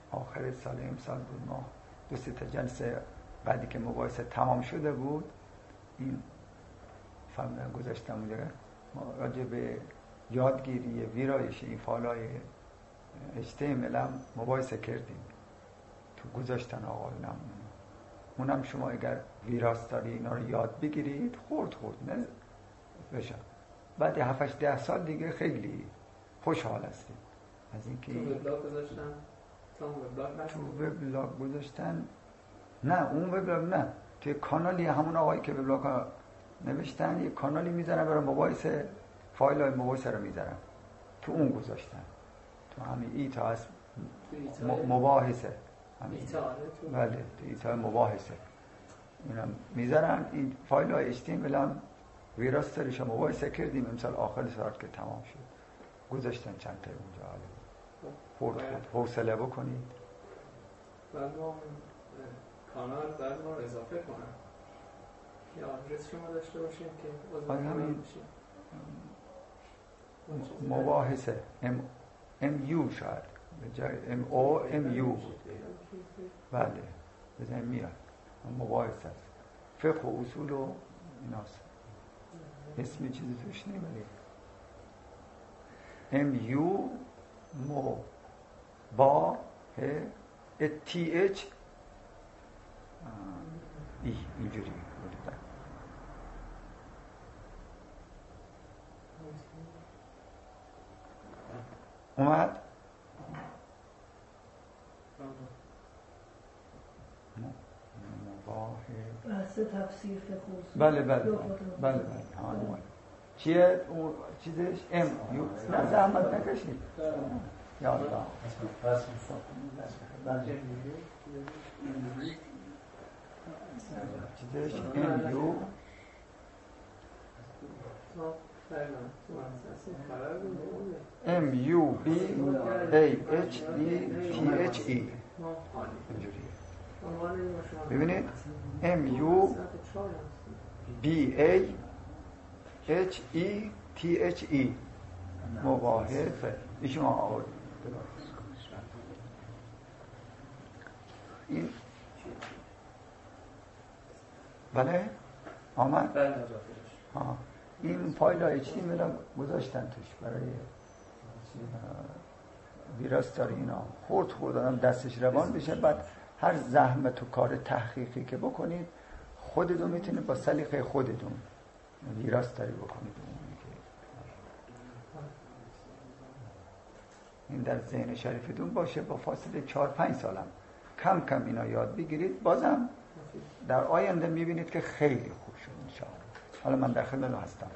آخر سال امسال بود، ما 2-3 جلسه بعدی که مباحثه تمام شده بود این فهمیدن گذاشتم اونجا، ما راجع به یادگیری ویرایش این فایل‌های HTML هم مباحثه کردیم تو گذاشتن آقا اونم شما اگر ویراستاری اینا رو یاد بگیرید خورد نه بشه بعد 7-10 سال دیگه خیلی خوشحال هستید از اینکه تو وبلاگ گذاشتن. تو وبلاگ گذاشتن نه، اون وبلاگ نه، توی کانالی همون آقایی که وبلاگ ها نوشتن یه کانالی میذارن برای مباحثه، فایل های مباحثه رو میذارن تو اون گذاشتن، تو همین ایتا هست مباحثه بله تو ایتا مباحثه اینم میذارن. این فایل های HTML هم ویراستاریش مباحثه کردیم امسال آخر سال که تمام شد گذاشتن چند تا اونجا. خورد حوصله بکنید. بعد ما کانال بعد ما اضافه کنم یا آدرس شما داشته باشیم که عضو بشیم. مباحثه MU شاید به جای MU بله بزنیم میاد مباحثه است، فقه و اصول و ایناست، اسمی چیزی توش نمیده. MU مو با TH اینجوری بوده. اومد بحث تفسیر فقه بله اومد. چیه اون چیزش نه زحمت نکشید یا الله چیزش MUBAHETHE اینجوریه ببینید MUBAHETHE مباحثه ایشون آورد این بله آمد این فایل های HTML گذاشتن توش برای ویراستاری اینا خورد آدم دستش روان بشه. بعد هر زحمت و کار تحقیقی که بکنید خودتون میتونید با سلیقه خودتون ویراستاری بکنید. این در ذهن شریفتون باشه، با فاصله 4-5 سالم کم کم اینا یاد بگیرید، بازم در آینده میبینید که خیلی خوب شد انشاءالله. حالا من در خدمت هستم.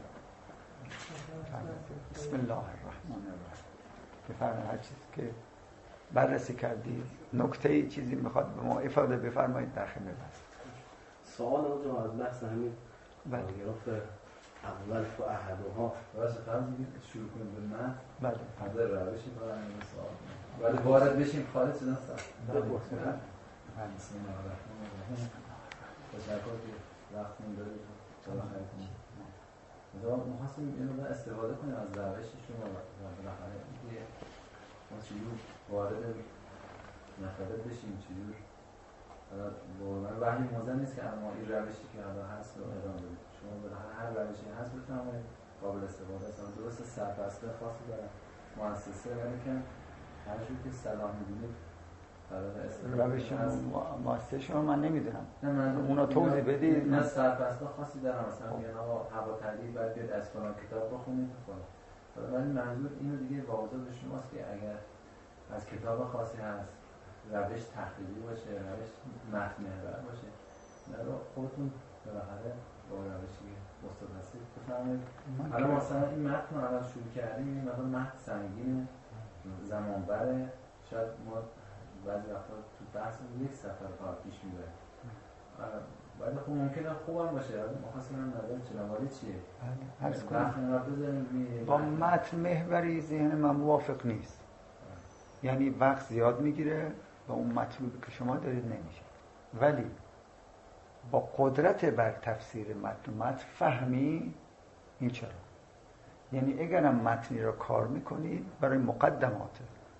بسم الله الرحمن الرحیم. بفرمایید هر چیزی که بررسی کردید نکته چیزی میخواد به ما افاده بفرمایید در خدمت هستم. سوال رو از بحث همین پاراگراف اول تو احدها واسه فرض شروع کنیم به من بله حاضر روشی برای این سوال ولی وارد بشیم خارج شدن سخت. بسم الله الرحمن الرحیم. تشکر که وقتتون دارید تا آخرتون. ما می‌خواستیم اینو استفاده کنیم از روش شما و بالاخره اینکه ما چجور وارد مطلب بشیم، چجور من وحی موزن نیست که اما این روشی که الان هست رو ادامه بدید. شما بالاخره هر روشی هست بفرمایید قابل استفاده است. درست سربسته خاصی دارن مؤسسه ولی که هر جور که صلاح می‌بینید روش مؤسسه شما من نمیدونم. اونا توضیح بدید. نه سربسته خاصی دارن مثلا میگن آقا هوا تحلیل باید بیاد از فلان کتاب بخونید ولی منظور اینو دیگه واضح به شماست که اگر از کتاب خاصی هست روش تحلیلی باشه، روش متن محور باشه، نه خودتون بالاخره با روشی استاد هستید بفرمایید. حالا مثلا این متن رو الان شروع کردیم، این مثلا متن سنگینه، زمان بره، شاید ما بعضی وقتا تو بحث یک سفر کار پیش میبره ولی خب ممکنه خوبم باشه. ما خواستیم هم نظر جنابالی چیه؟ عرض کنم با متن محوری ذهن من موافق نیست. یعنی وقت زیاد میگیره و اون مطلوبی که شما دارید نمیشه. ولی با قدرت بر تفسیر متن فهمی این چرا؟ یعنی اگرم متنی را کار میکنید برای مقدماته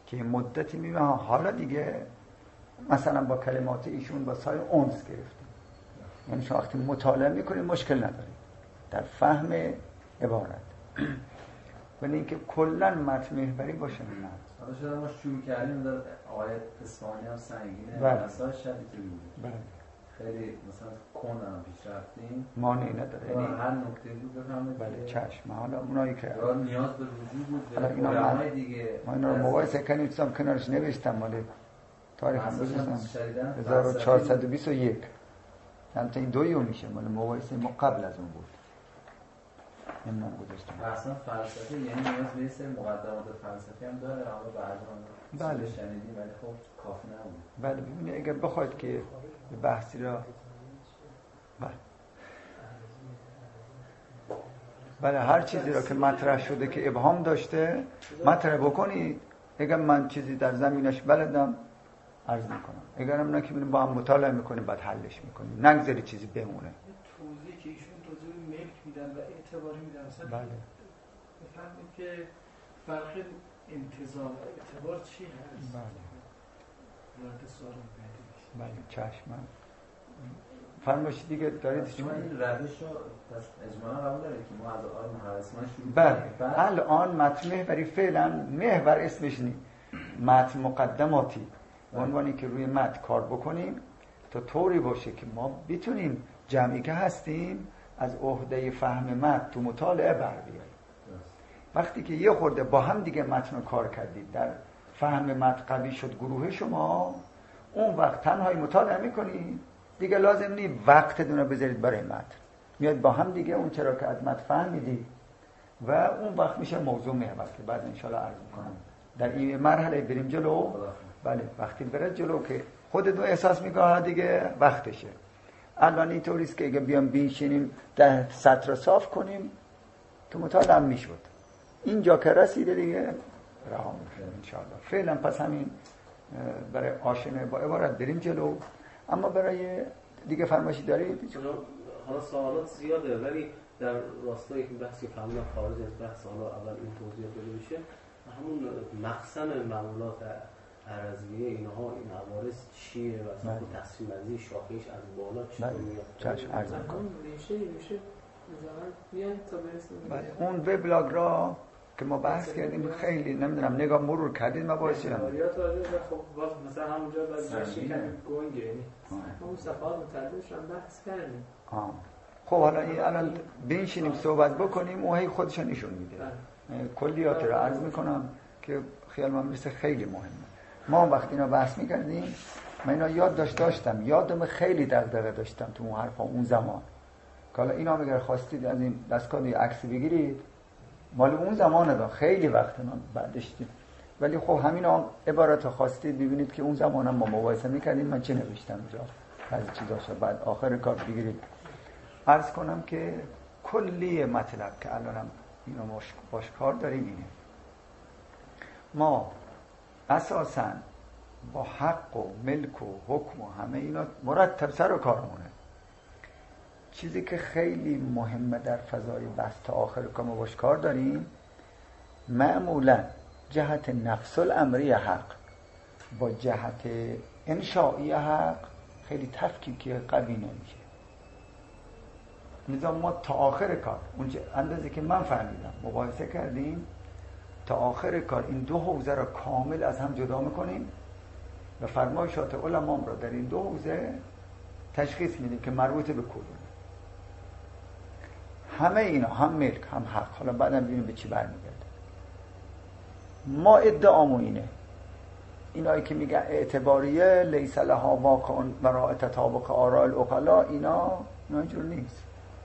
که مدتی میبینم حالا دیگه مثلا با کلمات ایشون با سای اونس گرفتیم، یعنی شما وقتی مطالعه میکنید مشکل ندارید در فهم عبارت. ولی اینکه کلا متن محوری باشه نه. حالا شاید ما شروع کردیم در آیت اصفهانی هم سنگینه، بله. مسائل شدیدی بود. بله. خیلی مثلا کندم پیش رفتیم. مانعی نداره. یعنی هر نکته بود بفهمید. بله چشم. حالا اونایی که نیاز به رجوع بود حالا به اینا علمای دیگه. ما اینا رو مقایسه کنیم چون کنارش نوشتم مال تاریخ هم گذاشتم 1421. البته این دویو میشه مال مقایسه ما قبل از اون بود. من گذاشتم. اصلا فلسفه یعنی نیاز به یه سری مقدمات فلسفی هم داره، اما بعد بله شنیدیم ولی خب کافی نبود. بله ببینید اگر بخواید که بحثی را بله هر چیزی را که مطرح شده که ابهام داشته مطرح بکنید. اگر من چیزی در زمینش بلدم عرض میکنم، اگرم نه که با هم مطالعه میکنیم بعد حلش میکنیم، نگذاری چیزی بمونه. توضیح که ایشون توضیح ملک میدن و اعتباری میدن مثلا بله بفهمیم که فرق انتظار و اعتبار چی هست. بله وارد سوال بعدی بله چشم. فرمایش دیگه دارید شما این روش رو پس اجمالا قبول دارید که ما از آن محرسمان شروع بله الان متن محوری فعلا محور اسمش نیست، متن مقدماتی به عنوانی که روی متن کار بکنیم تا طوری باشه که ما بتونیم جمعی که هستیم از عهده فهم متن تو مطالعه بر بیاریم. وقتی که یه خورده با هم دیگه متن رو کار کردید، در فهم متن قوی شد گروه شما، اون وقت تنهایی مطالعه میکنید دیگه لازم نیست وقت دونه بذارید برای متن، میاد با هم دیگه اون چرا که از متن فهمیدید و اون وقت میشه موضوع محور که بعد انشالله عرض میکنم در این مرحله بریم جلو. بله وقتی برد جلو که خودتون احساس میکنه دیگه وقتشه. الان اینطوریست که اگه بیام بینشینیم 10 سطر صاف کنیم تو مطالعه هم میشد، اینجا که رسیده دیگه رها میکنیم انشالله. فعلا پس همین برای آشنایی با عبارت بریم جلو. اما برای دیگه فرمایشی دارید؟ حالا سوالات زیاده ولی در راستای این بحثی که فهمیدم خارج از بحث حالا اول این توضیح بده بشه، همون مخزن معمولات عرضیه اینها این عوارض چیه و اصلا تصمیم بندی شاخصش از بالا چطور میاد؟ چشم عرض می‌کنم. میشه مثلا میان تا برسیم. اون وبلاگ را که ما بحث کردیم خیلی نمیدونم نگاه مرور کردین مباحثی هم خب مثلا همونجا بعضی شکم گنگه یعنی اون صفحات متعددش هم بحث کردیم. خب حالا این الان بنشینیم صحبت بکنیم اون هی خودش نشون میده. کلیات رو عرض میکنم که خیال من مثل خیلی مهمه. ما وقتی اینا بحث میکردیم من اینا یاد داشتم، یادم خیلی دغدغه داشتم تو اون حرفا اون زمان که حالا اینا اگر خواستید از این دستگاه یه عکس بگیرید مال اون زمانه دا خیلی وقت من بعدش دید. ولی خب همین هم عبارت خواستید ببینید که اون زمان هم ما مقایسه میکردیم من چه نوشتم اینجا بعضی چیزاشو بعد آخر کار بگیرید. عرض کنم که کلی مطلب که الانم اینو باش کار داریم اینه، ما اساساً با حق و ملک و حکم و همه اینا مرتب سر و کارمونه. چیزی که خیلی مهمه در فضای بحث تا آخر که ما باش کار داریم، معمولاً جهت نفس الامری حق با جهت انشائی حق خیلی تفکیکی قوی نمیشه. لذا ما تا آخر کار اون اندازه که من فهمیدم مقایسه کردیم تا آخر کار این دو حوزه را کامل از هم جدا میکنیم و فرمایشات علمام را در این دو حوزه تشخیص میدیم که مربوط به کدومه. همه اینا هم ملک هم حق، حالا بعدم ببینیم به چی برمیگرده. ما ادعامون اینه، اینایی که میگن اعتباریه لیس لها واقع وراء تطابق آراء العقلاء، اینا اینجور نیست.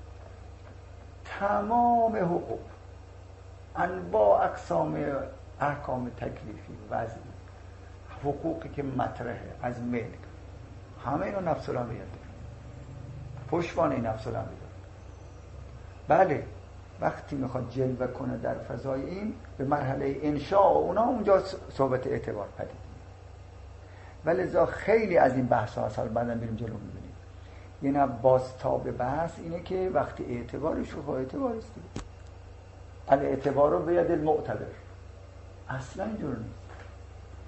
تمام حقوق انواع اقسام احکام تکلیفی وضعی حقوقی که مطرحه از ملک همه اینا نفس الامر داره، پشتوانه نفس الامر داره. بله وقتی میخواد جلوه کنه در فضای این به مرحله انشاء اونا اونجا صحبت اعتبار پدید میاد. ولذا خیلی از این بحث ها اصلا بعدم بریم جلو میبینیم. یعنی بازتاب بحث اینه که وقتی اعتبارش رو با اعتبار است دیگه الاعتبار رو به ید المعتبر، اصلا اینجور نیست.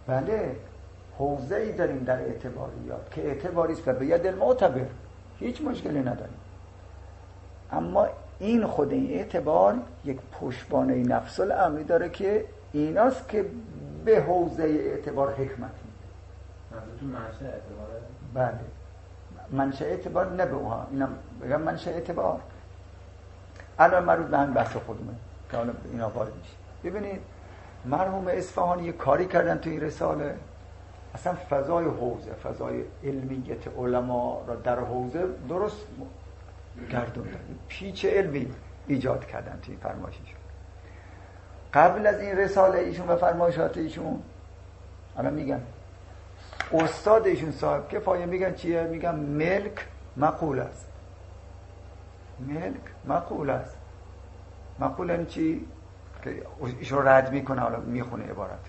بله حوزه‌ای داریم در اعتباریات که اعتباری است و به ید المعتبر هیچ مشکلی نداریم، اما این خود این اعتبار یک پشتوانه نفس الامری داره که ایناست که به حوزه اعتبار حکمت میده. منظورتون منشأ اعتباره؟ بله منشأ اعتبار نه به اونها، اینم بگم منشأ اعتبار. الان مربوط به هم بحث خودمه که حالا اینا وارد میشه. ببینید مرحوم اصفهانی یه کاری کردن تو این رساله، اصلا فضای حوزه، فضای علمیت علما را در حوزه درست گردوندن، پیچ علمی ایجاد کردن توی فرمایششون. قبل از این رساله ایشون و فرمایشات ایشون الان میگن استاد ایشون صاحب کفایه میگن چیه؟ میگن ملک مقول است. ملک مقول است. مقول این چی؟ که ایشون رد میکنه، حالا میخونه عبارت.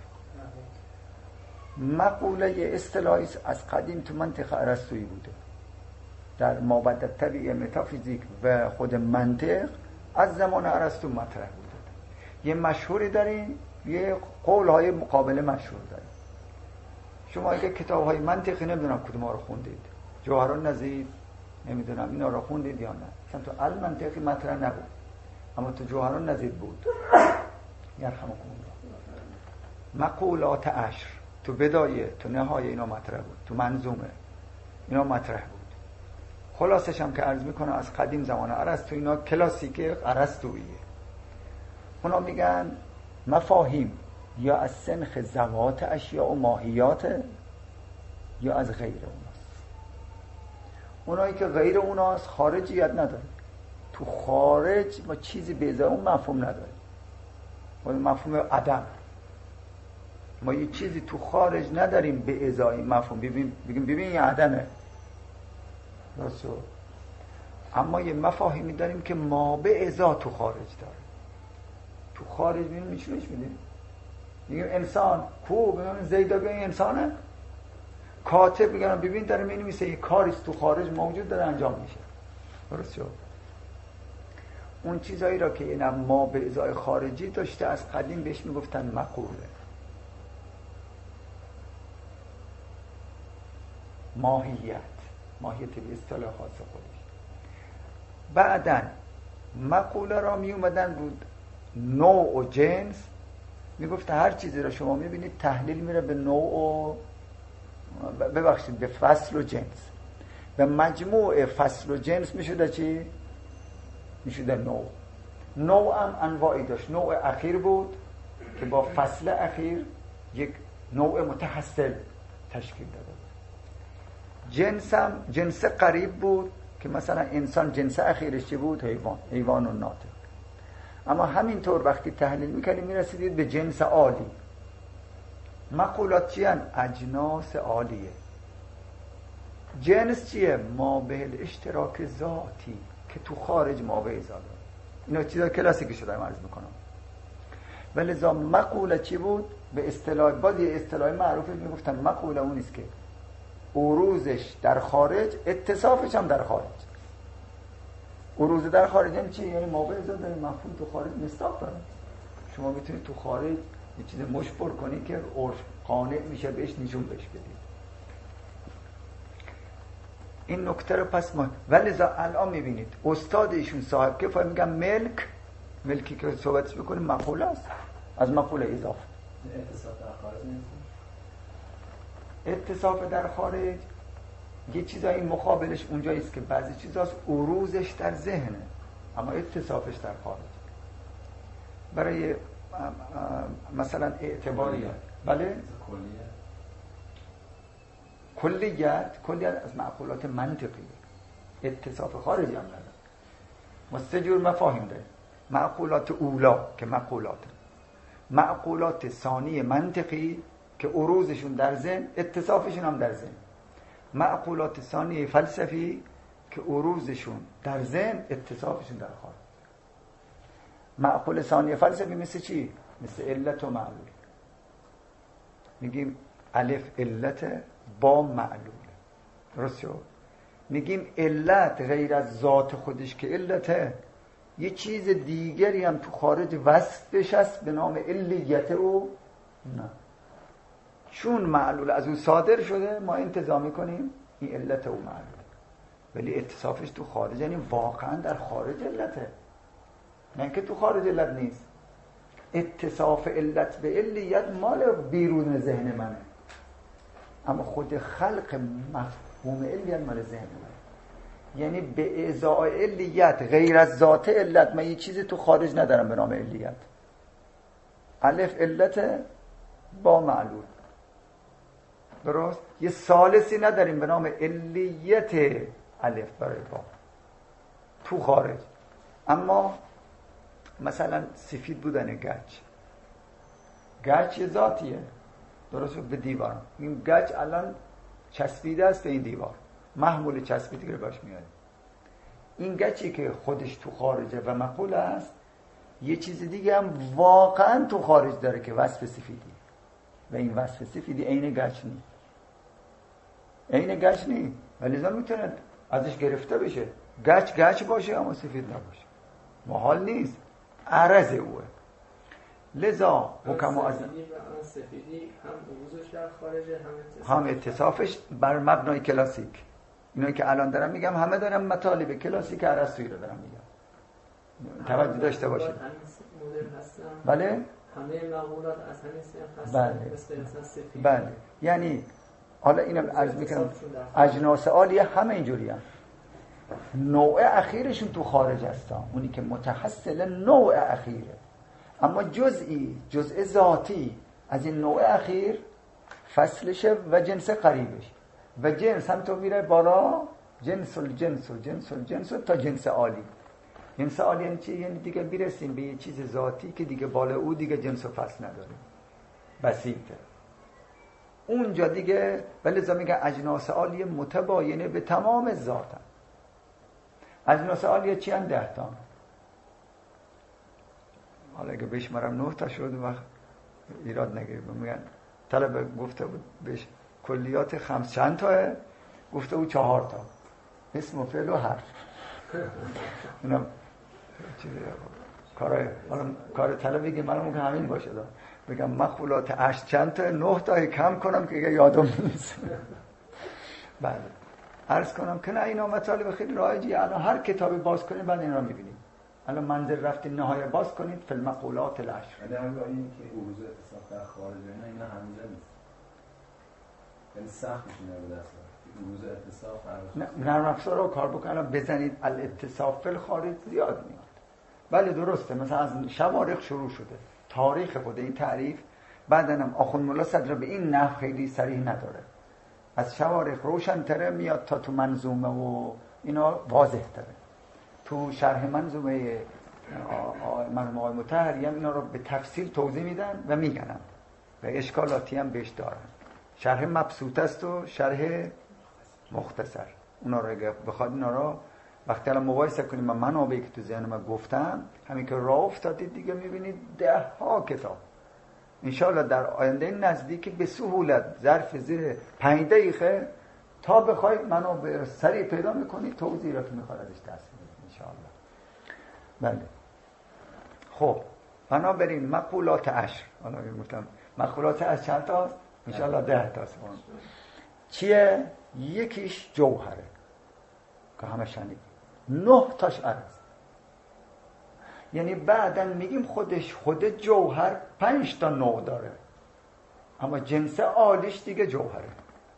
مقوله اصطلاحی از قدیم تو منطق ارسطویی بوده، در مابعد طبیعی متافیزیک و خود منطق از زمان ارسطو مطرح بوده. یه مشهوری داریم، یه قولهای مقابل مشهور داریم. شما اگه کتاب‌های منطقی نمیدونم کدوم ها رو خوندید، جوهر النظیر نمیدونم اینا رو خوندید یا نه، مثلا تو المنطقی مطرح نبود اما تو جوهر النظیر بود. یرحمکم الله. مقولات عشر تو بدایه تو نهایه اینا مطرح بود، تو منظومه اینا مطرح بود. خلاصش هم که عرض میکنه از قدیم زمان ارسطو اینا کلاسیک ارسطوییه. اونا میگن مفاهیم یا از سنخ ذوات اشیاء و ماهیات یا از غیر اوناست. اونایی که غیر اوناست خارجیت نداره. تو خارج ما چیزی به ازای اون مفهوم نداره. ما مفهوم عدم، ما یه چیزی تو خارج نداریم به ازای مفهوم بگیم این عدمه درسته، اما یه مفاهیمی داریم که ما به ازا تو خارج داره. تو خارج میگیم چیش میدیم؟ میگیم انسان کو، بگیم زیدا بگیم انسانه. کاتب میگن ببین داره مینویسه، یه کاری تو خارج موجود داره انجام میشه. درسته؟ اون چیزایی را که اینا ما به ازای خارجی داشته از قدیم بهش میگفتن مقوله. ماهیت به اصطلاح خاص خودش. بعدن مقوله را می اومدن بود نوع و جنس، میگفت هر چیزی را شما میبینید تحلیل میره به نوع و به فصل و جنس، و مجموع فصل و جنس میشده چی؟ میشده نوع. نوع هم انواعی داشت. نوع اخیر بود که با فصل اخیر یک نوع متحصل تشکیل داده. جنس هم جنس قریب بود که مثلا انسان جنس اخیرش چی بود؟ حیوان و ناطق. اما همینطور وقتی تحلیل میکنیم میرسیدید به جنس عالی. مقولات چی هن؟ اجناس عالیه. جنس چیه؟ ما به اشتراک ذاتی که تو خارج ما به ازا داره. اینا چیزا کلاسیکی شده عرض میکنم. ولذا مقوله چی بود؟ به اصطلاح باز یه اصطلاح معروفی میگفتن مقوله اونیست که عروضش در خارج اتصافش هم در خارج. عروض در خارج یعنی چی؟ یعنی ما به ازا داره مفهوم تو خارج مصداق داره. شما میتونید تو خارج یه چیز مشبر کنی که عرف قانع میشه بهش نشون بهش بدید. این نکته رو پس ما ولذا الان میبینید استاد ایشون صاحب کفایه میگن ملکی که صحبتش بکنیم مقوله است، از مقوله اضافه. اتصاف در خارج نیست. اتصاف در خارج یه چیزایی مقابلش اونجاییست که بعضی چیزاست عروضش در ذهنه اما اتصافش در خارج. برای مثلا اعتباریت بله کلیت از معقولات منطقی، اتصاف خارجی هم نداره. ما سه جور مفاهیم داریم. معقولات اولا که معقولات ثانی منطقی که عروضشون در ذهن اتصافشون هم در ذهن، معقولات ثانی فلسفی که عروضشون در ذهن اتصافشون در خارج. معقول ثانی فلسفی مثل چی؟ مثل علت و معلول. میگیم الف علت با معلول، درست شد؟ میگیم علت غیر از ذات خودش که علته، یه چیز دیگری هم تو خارج وصف بشه است به نام علیت او نه. چون معلول از او صادر شده ما انتزاع میکنیم این علت او معلول، ولی اتصافش تو خارج، یعنی واقعا در خارج علته، نه که تو خارج علت نیست. اتصاف علت به علیت مال بیرون ذهن منه، اما خود خلق مفهوم علیت مال ذهن منه. یعنی به ازای علیت غیر از ذات علت من یه چیزی تو خارج ندارم به نام علیت. الف علت با معلول، درست؟ یه ثالثی نداریم به نام علیت الف برای با تو خارج. اما مثلا سفید بودن گچ یه ذاتیه، درست؟ به دیوار این گچ الان چسبیده است به این دیوار، محمول چسبیدگی رو باش میاره. این گچی که خودش تو خارجه و مقول است، یه چیز دیگه هم واقعا تو خارج داره که وصف سفیدی، و این وصف سفیدی عین گچ نیست، عین گچ نیست، ولی لذا میتونه ازش گرفته بشه، گچ باشه اما سفید نباشه، محال نیست، عرض اوه. لذا حکما از سفیدی هم بروزش در خارجه هم اتصافش بر مبنای کلاسیک. اینایی که الان دارم میگم همه دارم مطالب کلاسیک ارسطویی رو دارم میگم، توجه داشته باشید. بله همه مقولات از همین سنخ بله. مثل سفید. بله یعنی حالا اینم عرض میکنم اجناس عالیه همه اینجوری هم. نوع اخیرشون تو خارج هستن، اونی که متحصل نوع اخیره، اما جزء ذاتی از این نوع اخیر فصلشه و جنس قریبش، و جنس هم تو میره بالا، جنس تا جنس عالی. جنس عالی یعنی چی؟ یعنی دیگه بیرسیم به یه چیز ذاتی که دیگه بالا او دیگه جنس و فصل نداره، بسیطه اونجا دیگه. ولی لذا میگن اجناس عالیه متباینه به تمام ذاتن. اجناس عالیه چی هم 10 تا. حالا اگه بشمارم 9 تا شد وقت ایراد نگیریم. میگن طلب گفته بود بهش کلیات 5 چند تاه؟ گفته بود 4 تا، اسم و فعل و حرف. اینم چیزی کار طلب بگیم من ممکن همین باشه دا. بگم مخولات 8 چند تا 9 تا کم کنم که یادم نیست. بله عرض کنم که نه اینا مطالب خیلی رایجیه. الان هر کتابی باز کنید بعد این را میبینید. الان منزل رفتین نهایه باز کنید فی المقولات العشر. یعنی همین این که عروض اتصاف در خارج اینا همینجا نیست، یعنی سخت میشه به دست عروض اتصاف نرم افزار رو کار بکنن بزنید الاتصاف فی الخارج زیاد میاد. بله درسته، مثلا از شوارق شروع شده تاریخ خود این تعریف. بعدنم آخوند ملا صدر به این نحو خیلی صریح نداره، از شوارق روشن‌تره میاد تا تو منظومه و اینا واضح تره. تو شرح منظومه مرحوم آقای مطهری هم اینا رو به تفصیل توضیح میدن و میگنن و اشکالاتی هم بهش دارن. شرح مبسوط است و شرح مختصر. اونا رو اگه بخواد اینا رو وقتی الان مقایسه کنیم با منابعی که تو ذهن من گفتم، همین که راه افتادید دیگه میبینید 10 ها کتاب. انشاءالله در آینده نزدیک به سهولت ظرف زیر 5 دقیقه تا بخواید منابع سریع پیدا میکنید، توضیح را که میخواد ازش دست میدید انشاءالله. بله خب بنابراین مقولات عشر، حالا گفتم مقولات عشر چند تاست؟ انشاءالله 10 تاست. چیه؟ یکیش جوهره که همه شنید، 9 تاش عرض. یعنی بعدن میگیم خود جوهر 5 تا نوع داره، اما جنس عالیش دیگه جوهره.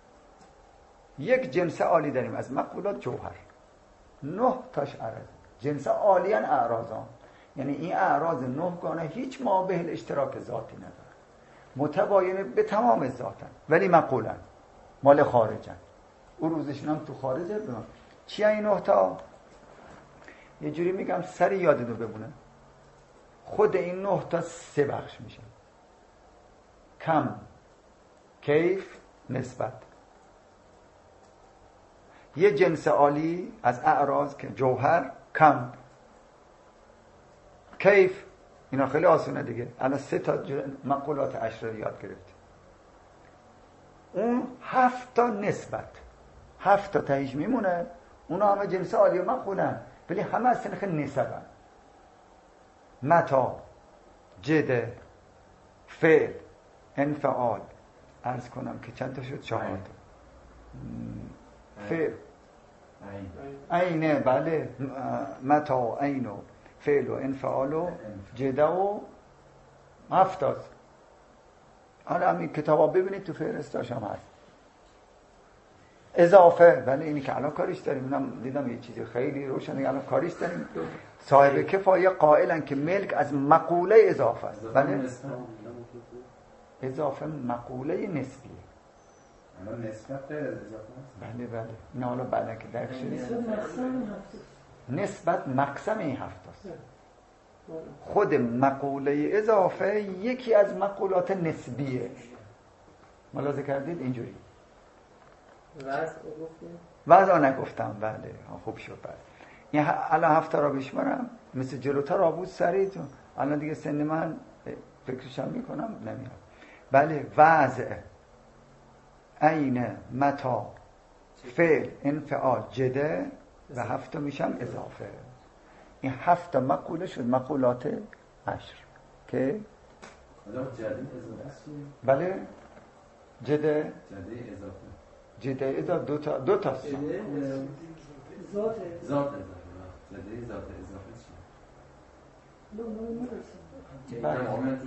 یک جنس عالی داریم از مقولات جوهر، 9 تاش عرض. جنس عالیان اعراضان، یعنی این اعراض 9 گانه هیچ مابه الاشتراک ذاتی نداره، متباینه به تمام ذاتن، ولی مقولن، مال خارجن، عروضشون هم تو خارجه. چی این 9 تا؟ یه جوری میگم سری یادتون بمونه. خود این 9 تا 3 بخش میشه: کم، کیف، نسبت. یه جنس عالی از اعراض که جوهر، کم، کیف، اینا خیلی آسونه دیگه. الان 3 تا مقولات عشر رو یاد گرفتیم. اون 7 تا نسبت، 7 تا تهیج میمونه. اونا همه جنس عالی و مقولن، ولی همه از سنخ نسبن. متا، جده، فعل، انفعال، عرض کنم که چند تا شد؟ 4 تا. فعل عینه، بله، متا، عین و فعل و انفعال و جده و 7 تاست. حالا همین کتابا ببینید تو فهرستاش هم هست. اضافه، بله، اینی که الان کاریش داریم. اینم دیدم یه چیزی خیلی روشنه، الان کاریش داریم. صاحب کفایه قائلن که ملک از مقوله اضافه است. بله، اضافه مقوله نسبیه. الان نسبت غیر از اضافه است. بله بله، این حالا بعدا که درک شده نسبت مقسم این 7 است. خود مقوله اضافه یکی از مقولات نسبیه. ملاحظه کردید اینجوری؟ وضع نگفتم. بله خوب شد. بله این الان 7 تا را بشمارم مثل جلوتر را بود سریع. الان دیگه سن من فکرشم میکنم نمیاد. بله، وضع، عین، متا، فعل، انفعال، جده و 7 تا میشم اضافه. این 7 تا مقوله شد مقولات 10 که جده اضافه است. بله، جده اضافه، جده اضافه دو تاست. ذات اضافه، جده ذات اضافه چیه؟ بله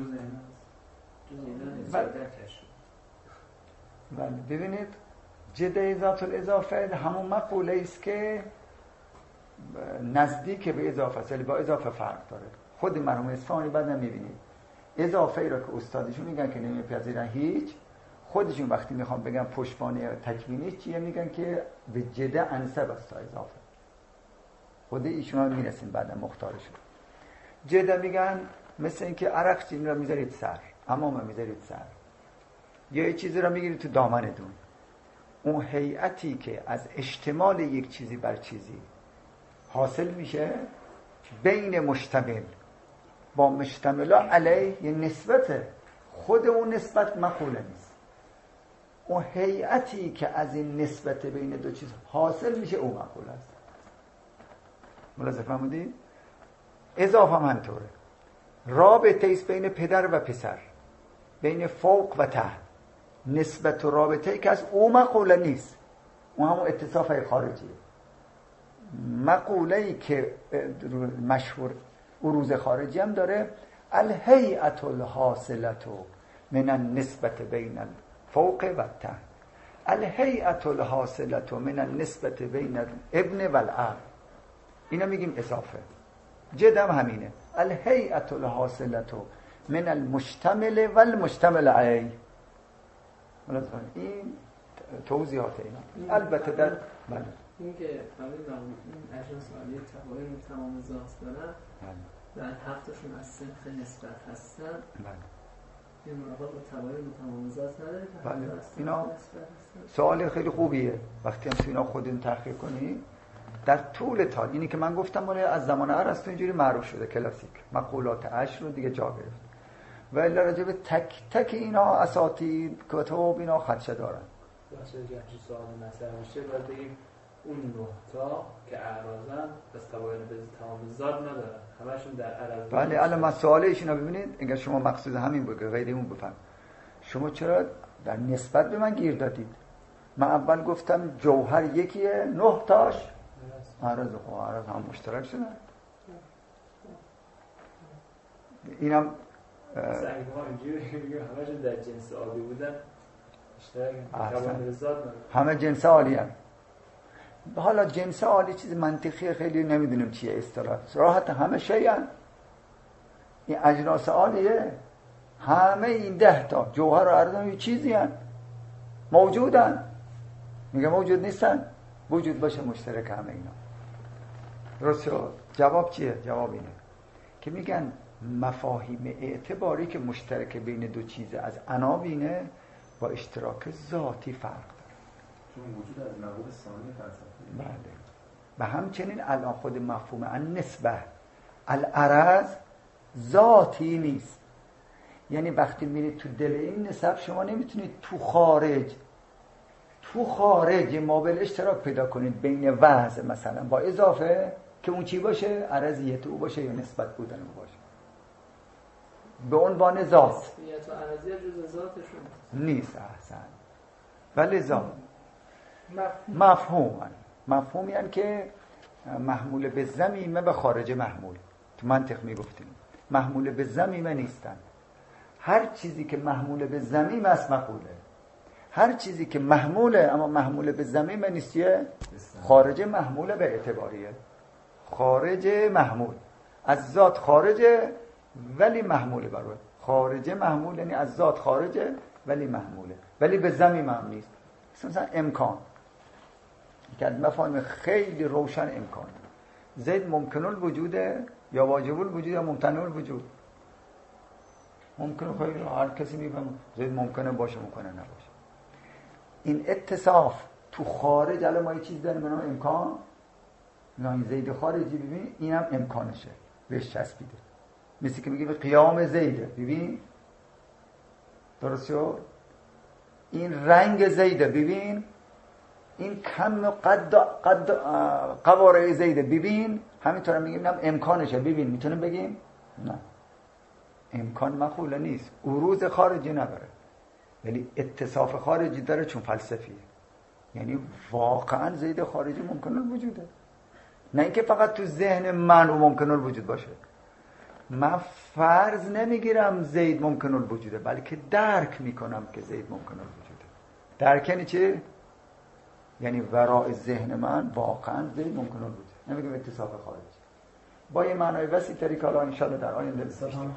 بله، ببینید جده ذات الاضافه همون مقوله است که نزدیک به اضافه است، ولی با اضافه فرق داره. خود مرحوم اصفهانی بعد میبینید اضافه ای را که استادشون میگن که نمیپذیرن هیچ، خودشون وقتی میخوام بگن پشتوانه تکوینی چیه میگن که به جده انسب است تا اضافه. خود ایشون هم میرسین بعد مختارشون. جده میگن مثل اینکه عرق چیزی را میذارید سر، امامه میذارید سر، یا یه چیزی را میگیرید تو دامنتون. اون هیئتی که از اشتمال یک چیزی بر چیزی حاصل میشه بین مشتمل با مشتملا علیه یه نسبته. خود اون نسبت مقوله نیست. اون هیئتی که از این نسبت بین دو چیز حاصل میشه اون مقوله است. ملاحظه فرمودید؟ اضافه هم همطوره. رابطه است بین پدر و پسر، بین فوق و تحت. نسبت و رابطه ای که از اون مقوله نیست، اون همون اتصاف خارجیه. مقوله ای که مشهور عروض خارجی هم داره، الهیئة الحاصلة من النسبت بین الفوق و تحت، الهیئة الحاصلة من النسبت بین الابن و الاب. اینا میگیم اضافه. جدم همینه، الهیئة الحاصلة من المشتمل و المشتمل علیه. این توضیحات اینا. البته در بله این که همین اجناس عالی تقایم تمام ذات دارن و 7 تاشون از صنف نسبت هستن، این مراقب با تقایم تمام ذات نداره. بله اینا سوال خیلی خوبیه. وقتی هم تو اینا خودتون تحقیق کنی در طول تاریخ، اینی که من گفتم مال از زمان ارسطو اینجوری معروف شده، کلاسیک مقولات 8 رو دیگه جا گرفت. و الا راجع به تک تک اینا اساتید کتب اینا خدشه دارن. واسه جهش سوال مطرح میشه بعد بگیم اون 9 تا که اعراضن بس تباین به تمام ذات ندارن، همشون در عرض. بله الان من سوال ایشون رو ببینید، اگر شما مقصود همین بود که غیر اون بفهم، شما چرا در نسبت به من گیر دادید؟ من اول گفتم جوهر یکیه، 9 تاش عرض و عرض هم مشترک شدن. اینم مثلا ما اینجوری میگیم همشون در جنس عالی بودن، اشتراک تباین به ذات ندارن. همه جنس عالی هم. حالا جنس عالی چیز منطقی خیلی نمیدونیم چیه اصطلاح، راحت همه شیئن. این اجناس عالیه، همه این 10 تا جوهر و عرض یه چیزی هن، موجودن. میگه موجود نیستن، وجود باشه مشترک همه اینا. درست شد؟ جواب چیه؟ جواب اینه که میگن مفاهیم اعتباری که مشترک بین دو چیز از عناوینه با اشتراک ذاتی فرق داره. چون وجود از نبود ثانی فلسفی. بله. و همچنین الان خود مفهوم النسبه العرض ذاتی نیست. یعنی وقتی میرید تو دل این نسب شما نمیتونید تو خارج مابل اشتراک پیدا کنید بین وضع مثلا با اضافه که اون چی باشه؟ عرضیت او باشه یا نسبت بودن او باشه. به عنوان ذات نیت و عرضی جز ذاتشون نیست. احسن. ولی ذات مفهوم یعنی که محمول به ضمیمه به خارج محمول. تو منطق میگفتیم محمول به ضمیمه نیستن. هر چیزی که محمول به ضمیم است مفعوله. هر چیزی که محموله اما محمول به ضمیمه نیست خارج محموله به اعتباریه. خارج محمول از ذات خارجه ولی محموله برای خارج محمول، یعنی از ذات خارجه ولی محموله، ولی به ضمیم هم نیست. مثلا امکان که از مفاهیم خیلی روشن امکان. زید ممکن الوجوده یا واجب الوجود یا ممتنع الوجود. ممکنه خیلی هر کسی میفهمه زید ممکنه باشه ممکنه نباشه. این اتصاف تو خارج الان ما یه چیز داریم به نام امکان. این زید خارجی ببین اینم امکانشه بهش چسبیده. مثل که میگه قیام زیده، ببین درست شد. این رنگ زیده، ببین این کم قد قواره زیده، ببین همینطور میگیم هم امکانشه، ببین میتونیم بگیم نه امکان مقوله نیست، عروض خارجی نداره ولی اتصاف خارجی داره چون فلسفیه. یعنی واقعا زید خارجی ممکن الوجوده، نه اینکه فقط تو ذهن من و ممکن الوجود باشه. من فرض نمیگیرم زید ممکن الوجوده بلکه درک میکنم که زید ممکن الوجوده. درک یعنی چه؟ یعنی ورای ذهن من واقعا زید ممکن الوجوده، نمیگم اتصاف خارجی. با یه معنای وسیع تری که الان ان شاء الله در آینده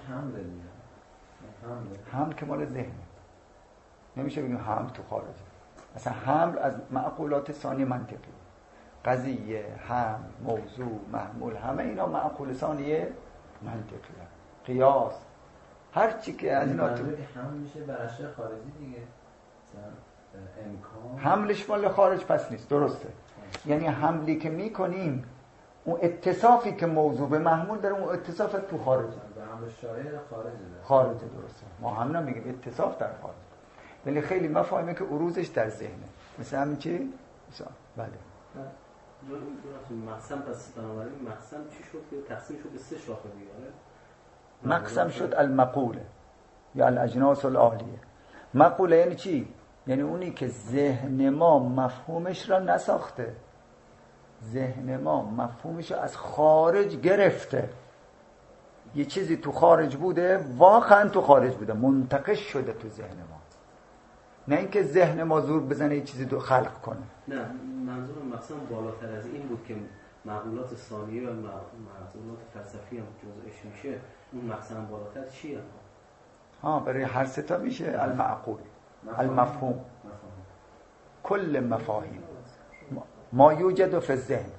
هم که مال ذهن نمیشه بگیم هم تو خارج. مثلا حمل از معقولات ثانی منطقی، قضیه، حمل، موضوع، محمول، همه اینا معقول ثانیه منطقی هست. قیاس هر چی که از اینا تو حمل میشه بر اشیاء خارجی دیگه. امکان حملش مال خارج پس نیست. درسته. یعنی حملی که میکنیم اون اتصافی که موضوع به محمول داره اون اتصاف تو خارجه. به حمل شایع خارجه درسته. ما هم نمیگیم اتصاف در خارج، ولی خیلی مفاهیمه که عروضش در ذهنه. مثل همین چی؟ بله. مقسم پس بنابراین مقسم چی شد که تقسیم شد به 3 شاخه دیگه؟ مقسم شد المقوله یا الاجناس العالیه. مقوله یعنی چی؟ یعنی اونی که ذهن ما مفهومش را نساخته، ذهن ما مفهومش را از خارج گرفته. یه چیزی تو خارج بوده، واقعا تو خارج بوده، منتقش شده تو ذهن ما، نه اینکه ذهن ما زور بزنه یه چیزی رو خلق کنه. نه منظورم مقصد بالاتر از این بود که معقولات ثانیه و معقولات فلسفی هم جزءش میشه. اون مقصد بالاتر چیه؟ برای هر سه تا میشه المعقول، المفهوم، کل مفاهیم ما یوجد فی الذهن.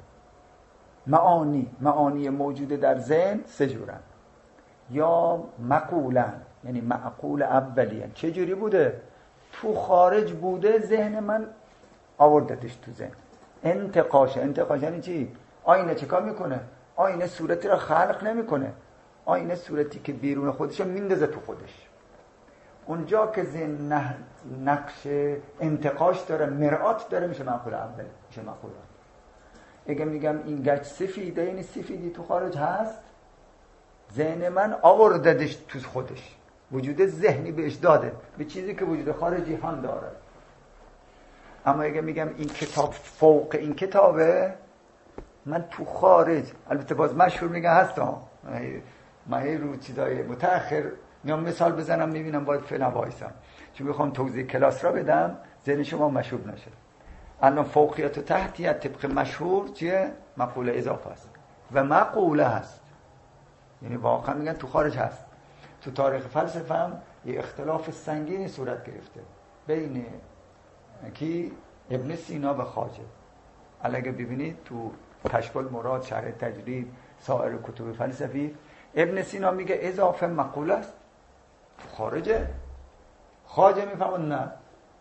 معانی موجوده در ذهن 3 جورن. یا مقولن یعنی معقول اولیه، چه جوری بوده؟ تو خارج بوده، ذهن من آوردتش تو ذهن. انتقاش یعنی چی؟ آینه چیکار میکنه؟ آینه صورتی را خلق نمیکنه، آینه صورتی که بیرون خودش میندازه تو خودش. اونجا که ذهن نقش انتقاش داره، مرآت داره، میشه معقول اول، میشه معقول. اگه میگم این گچ سفیده، یعنی سفیدی تو خارج هست، ذهن من آورددش تو خودش، وجود ذهنی بهش داده، به چیزی که وجود خارجی هم داره. اما اگه میگم این کتاب فوق این کتابه، من تو خارج، البته باز مشهور میگه هستم، من رو چیزای متأخر میام مثال بزنم، میبینم باید فعلا وایسم چون میخوام توضیح کلاس را بدم ذهن شما مشهور نشه. الان فوقیت و تحتیت طبق مشهور چیه؟ مقوله اضافه است و مقوله هست، یعنی واقعا میگن تو خارج هست. تو تاریخ فلسفه هم یه اختلاف سنگینی صورت گرفته بین کی؟ ابن سینا و خواجه. اگه ببینید تو کشف المراد، شرح تجرید، سایر کتب فلسفی، ابن سینا میگه اضافه مقوله است، تو خارجه. خواجه میفهمه نه،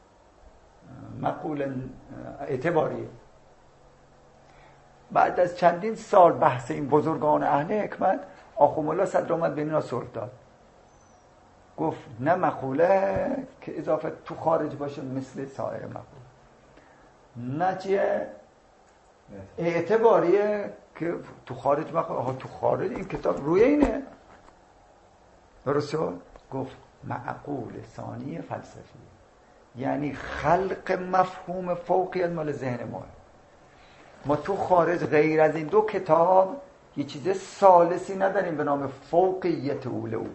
مقوله اعتباریه. بعد از چندین سال بحث این بزرگان اهل حکمت، آخوند الله صدر آمد به اینا صلح داد، گفت نه مقوله که اضافه تو خارج باشه مثل سایر مقوله، نه چیه اعتباریه که تو خارج مقوله. تو خارج این کتاب روی اینه، درست شد؟ گفت معقول ثانی فلسفی، یعنی خلق مفهوم فوقیت مال ذهن ما تو خارج غیر از این دو کتاب یه چیز ثالثی نداریم به نام فوقیت اول.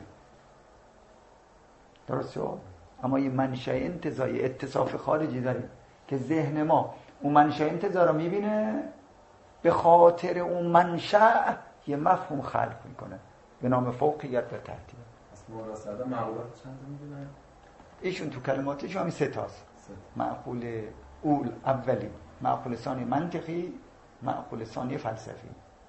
درست شد؟ اما یه منشأ انتزاعی اتصاف خارجی داریم که ذهن ما اون منشأ انتزاع رو میبینه، به خاطر اون منشأ یه مفهوم خلق میکنه به نام فوقیت و تحتیه. مراسله معقولات چند تا میدونن؟ ایشون تو کلماتش همین 3 تاست. معقول اول اولی، معقول ثانی منطقی، معقول ثانی فلسفی.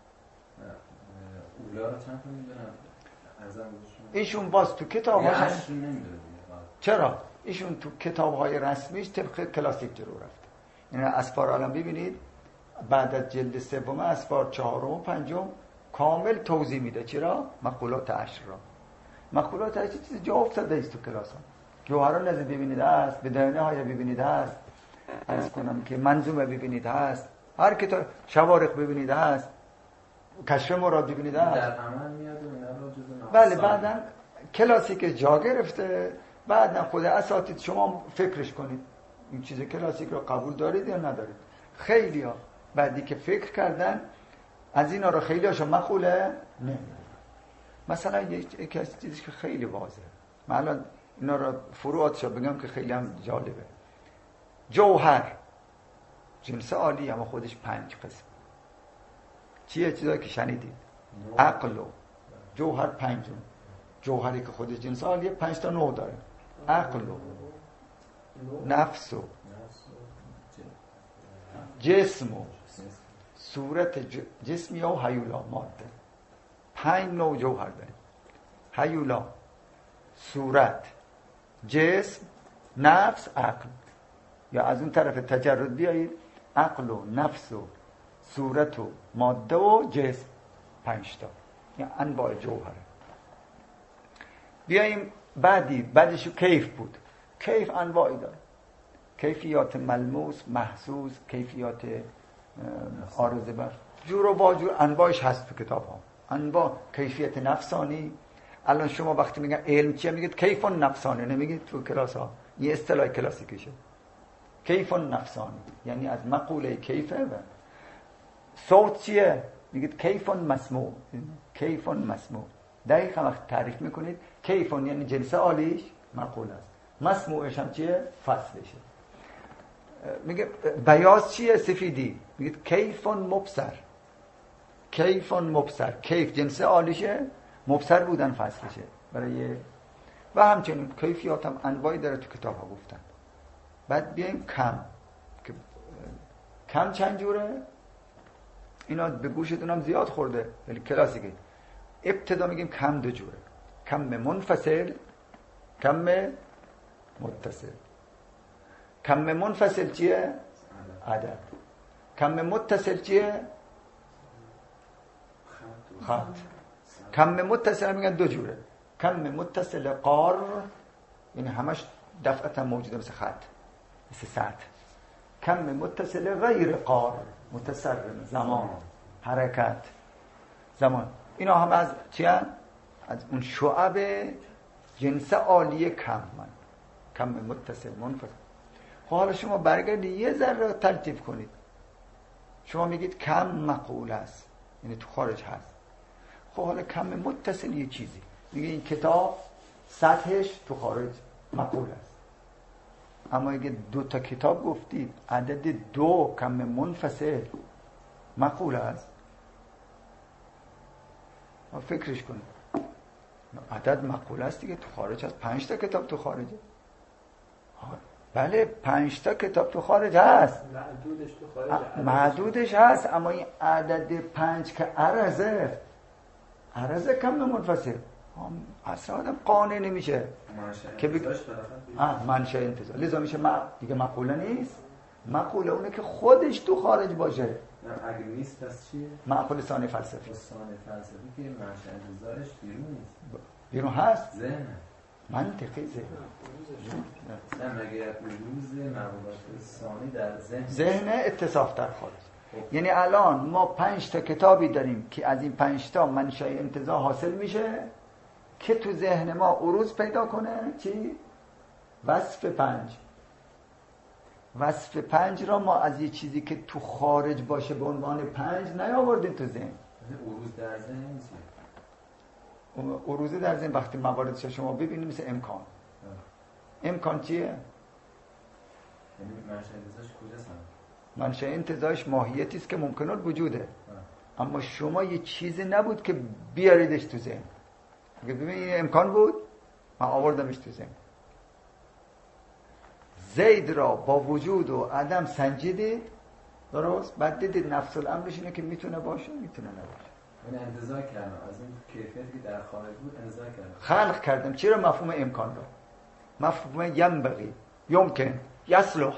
اولا رو چند تا میدونن؟ ایشون باز تو کتاب‌هاش نمیدونه. چرا؟ ایشون تو کتاب‌های رسمیش طبق کلاسیک جلو رفته. یعنی اسفار الان ببینید بعد از جلد 3 اسفار 4 و 5 کامل توضیح میده. چرا؟ مقولات 10 را. مقولات 10 چیز جا افتاده است تو کلاس‌ها. جوهران نزد ببینید هست، بدایانه های ببینید هست، عرض کنم که منظومه ببینید هست، هر کتاب شوارق ببینید هست، کشف مراد ببینید هست. در عمل میاد و اینا رو جزء بله بعداً کلاسیک جا گرفته. بعداً خود اساتید شما فکرش کنید این چیز کلاسیک رو قبول دارید یا ندارید. خیلی‌ها بعدی که فکر کردن از اینا رو خیلی‌هاشون مقوله نه. مثلا یکی از چیزی که خیلی واضحه، من الان اینا رو فروعاتشو بگم که خیلی هم جالبه. جوهر جنس عالی اما خودش 5 قسم. چیه؟ چیزایی که شنیدید. عقل و جوهر 5. جوهری که خودش جنس عالیه 5 تا نوع داره. عقل و نفس و جسم و صورت جسمی و هیولا ماده. 5 نوع جوهر داره. هیولا، صورت، جسم، نفس، عقل. یا از اون طرف تجرد بیایید، عقل و نفس و صورت و ماده و جسم 5 تا، یا انواع جوهره. بیاییم بعدش کیف بود. کیف انواعی داره، کیفیات ملموس، محسوس، کیفیات عارضه بر جور و با جور انواعش هست تو کتاب ها. انواع کیفیت نفسانی. الان شما وقتی میگن علم چیه میگید کیفون نفسانی، نمیگید تو کلاس ها. یه اصطلاح کلاسیکیشه کیفون نفسانی، یعنی از مقوله کیفه. و صوت چیه میگید کیفون مسموع. کیفون مسموع دقیقا وقت تعریف میکنید کیفون یعنی جنس عالیش مقول است، مسموعش هم چیه؟ فصلشه. میگه بیاض چیه؟ سفیدی، میگید کیفون مبصر. کیفون مبصر، کیف جنس عالیشه، مبصر بودن فصلشه برای. و همچنین کیفیات هم انواعی داره تو کتاب ها گفتن. بعد بیایم کم، که کم چند جوره؟ اینا به گوشتون هم زیاد خورده ولی کلاسیکه. ابتدا میگیم کم 2 جوره، کم منفصل، کم متصل. کم منفصل چیه؟ عدد. کم متصل چیه؟ خط. کم متصل میگن 2 جوره، کم متصل قار یعنی همش دفعتا موجوده مثل خط، مثل سطح. کم متصل غیر قار، متصرم، زمان، حرکت، زمان. اینا هم از چی هست؟ از اون شعب جنس عالی کم متصل منفصل. خب حالا شما برگردید یه ذره تلطیف کنید. شما میگید کم مقول است، یعنی تو خارج هست. خب حالا کم متصل یه چیزی، میگه این کتاب سطحش تو خارج مقول است. اما اگه 2 تا کتاب گفتید عدد 2 کم منفصل مقول است، ما فکرش کنید عدد مقول است دیگه، تو خارج هست. 5 تا کتاب تو خارجه. بله 5 تا کتاب تو خارج هست، معدودش تو خارج معدودش هست. اما این عدد 5 که عرضه کم منفصل اصلا آدم قانع نمیشه که منشأ انتزاع. لذا میشه دیگه مقوله نیست. مقوله اونه که خودش تو خارج باشه. اگه نیست پس چیه؟ معقول ثانی فلسفی. ثانی فلسفی که منشأ انتزاعش بیرون نیست، بیرون هست. ذهن منطقی ذهن. مگه بروز معقولات ثانی در ذهن اتصاف در خارج. یعنی الان ما 5 تا کتابی داریم که از این 5 تا منشأ انتزاع حاصل میشه که تو ذهن ما عروض پیدا کنه. چی؟ وصف 5. وصف 5 را ما از یه چیزی که تو خارج باشه به عنوان 5 نیاوردیم تو ذهن. عروض در ذهن چیه؟ عروض در ذهن وقتی مواردش شما ببینید مثل امکان. امکان چیه؟ یعنی منشأ انتزاعش کجاست؟ منشأ انتزاعش ماهیتی است که ممکن وجوده. اما شما یه چیزی نبود که بیاریدش تو ذهن. اگه ببینید این امکان بود، من آوردمش تو ذهن. زید را با وجود و عدم سنجیدید، درست؟ بعد دیدید نفس الامرش اینه که میتونه باشه، میتونه نباشه. من انتزاع کردم از این کیفیتی که در خارج بود انتزاع کردم. خلق کردم. چرا مفهوم امکان رو؟ مفهوم ینبغی، یمکن، یصلح.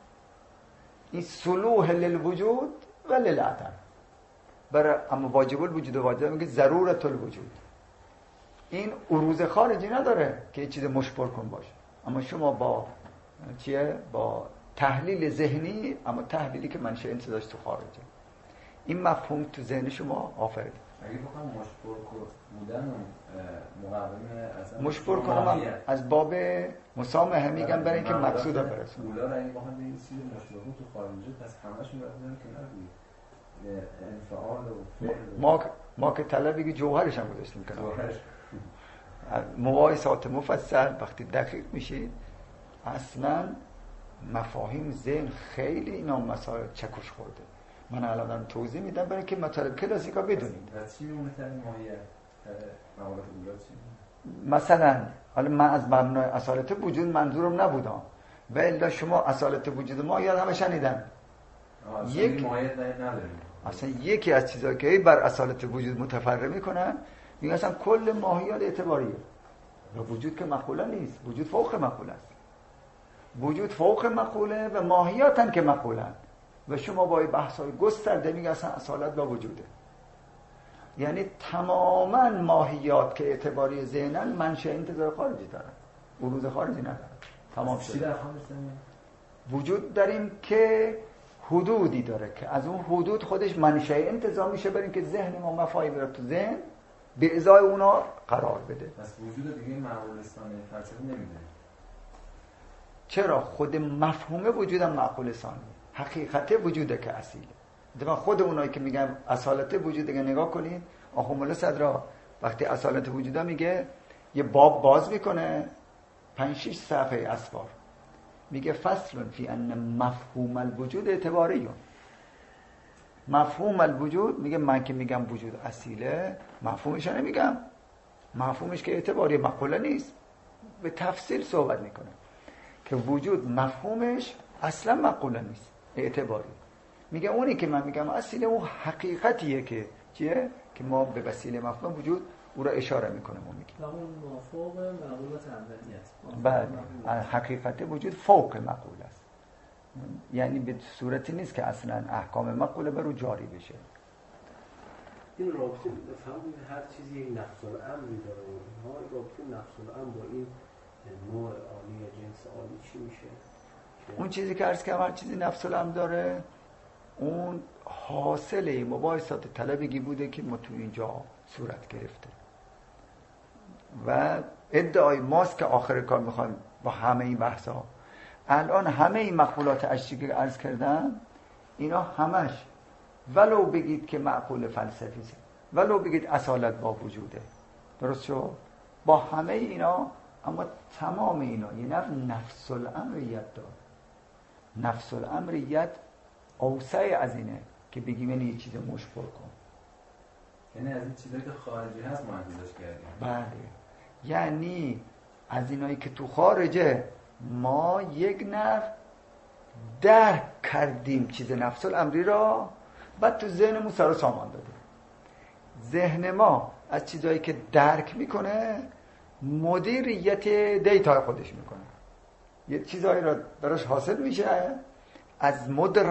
این صلوح للوجود و للعدم. برای اما واجب الوجود و واجب میگه ضرورت الوجود. این عروض خارجی نداره که یه چیز مشبر کن باشه. اما شما با چیه؟ با تحلیل ذهنی، اما تحلیلی که منشأ انتزاعش تو خارجه. این مفهوم تو ذهن شما آفرید. اگه بخوام مشبر بودن مقاومه اصلا مشبر کنم از باب مسامحه میگم برای اینکه مقصود رو برسونم. اولا اگه بخوام این چیز مشبر تو خارجه پس همشون باید کنار بیاد. انفعال و فعل ما که طلبی جوهرش هم گذاشتیم کنار. مباحثات مفصل وقتی دقیق میشید اصلا مفاهیم ذهن خیلی اینا مسائل چکش خورده. من الان دارم توضیح میدم برای اینکه مطالب کلاسیکا بدونید. چی میمونه در ماهیت موارد اولا چی؟ مثلا حالا من از مبنای اصالت وجود منظورم نبودم و الا شما اصالت وجود ما یاد همه شنیدن. یک ماهیت نداریم. اصلا یکی از چیزایی که بر اصالت وجود متفرع میکنن میگن اصلا کل ماهیت اعتباریه و وجود که مقوله نیست. وجود فوق مقوله است. وجود فوق مقوله و ماهیات هم که مقوله و شما با بحث‌های گسترده میگن اصلا اصالت با وجوده. یعنی تماما ماهیات که اعتباری ذهنن منشأ انتزاع خارجی دارن، عروض خارجی ندارن. تمام شد. چی در خارج داریم؟ وجود داریم که حدودی داره که از اون حدود خودش منشأ انتزاع میشه برای اینکه ذهن ما مفاهیم رو تو ذهن به ازای اونا قرار بده. پس وجود دیگه معقول لسانه فلسفه نمیده. چرا؟ خود مفهوم وجودم معقول لسانه. حقیقت وجوده که اصیله. دفعه خود اونایی که میگن اصالت وجود دیگه نگاه کنید. آخو مولا صدرا وقتی اصالت وجوده میگه یه باب باز میکنه 5-6 صفحه اسوار میگه فصل فی ان مفهوم الوجود اعتباریه. مفهوم الوجود میگه من که میگم وجود اصیله مفهومش نمیگم، مفهومش که اعتباری مقوله نیست. به تفصیل صحبت میکنه که وجود مفهومش اصلا مقوله نیست، اعتباری. میگه اونی که من میگم اصیله اون حقیقتیه که چیه؟ که ما به وسیله مفهوم وجود او را اشاره میکنه. ما میگیم اون مافوق مقولات اولیت. بله، حقیقت وجود فوق مقوله است. یعنی به صورتی نیست که اصلا احکام مقوله بر او جاری بشه. این رابطه فهمید هر چیزی یک نفس الامری داره. ما رابطه نفس الامر با این نوع عالی یا جنس عالی چی میشه؟ اون چیزی که عرض کردم هر چیزی نفس الامر داره، اون حاصل مباحثات طلبگی بوده که ما تو اینجا صورت گرفته و ادعای ماست که آخر کار میخوایم با همه این بحثا الان همه این مقولات اشتی که عرض کردم اینا همش ولو بگید که معقول فلسفی است، ولو بگید اصالت با وجوده، درست شد؟ با همه اینا اما تمام اینا یه نفس الامریت داره. نفس الامریت اوسع از اینه که بگیم یعنی یه چیز مشبر کن. یعنی از این چیزایی که خارجی هست ما انتظارش کردیم. بله، یعنی از اینایی که تو خارجه ما یک نفس درک کردیم چیز نفس الامری را، بعد تو ذهنمون سر و سامان دادیم. ذهن ما از چیزایی که درک میکنه مدیریت دیتا خودش میکنه. یه چیزایی را براش حاصل میشه از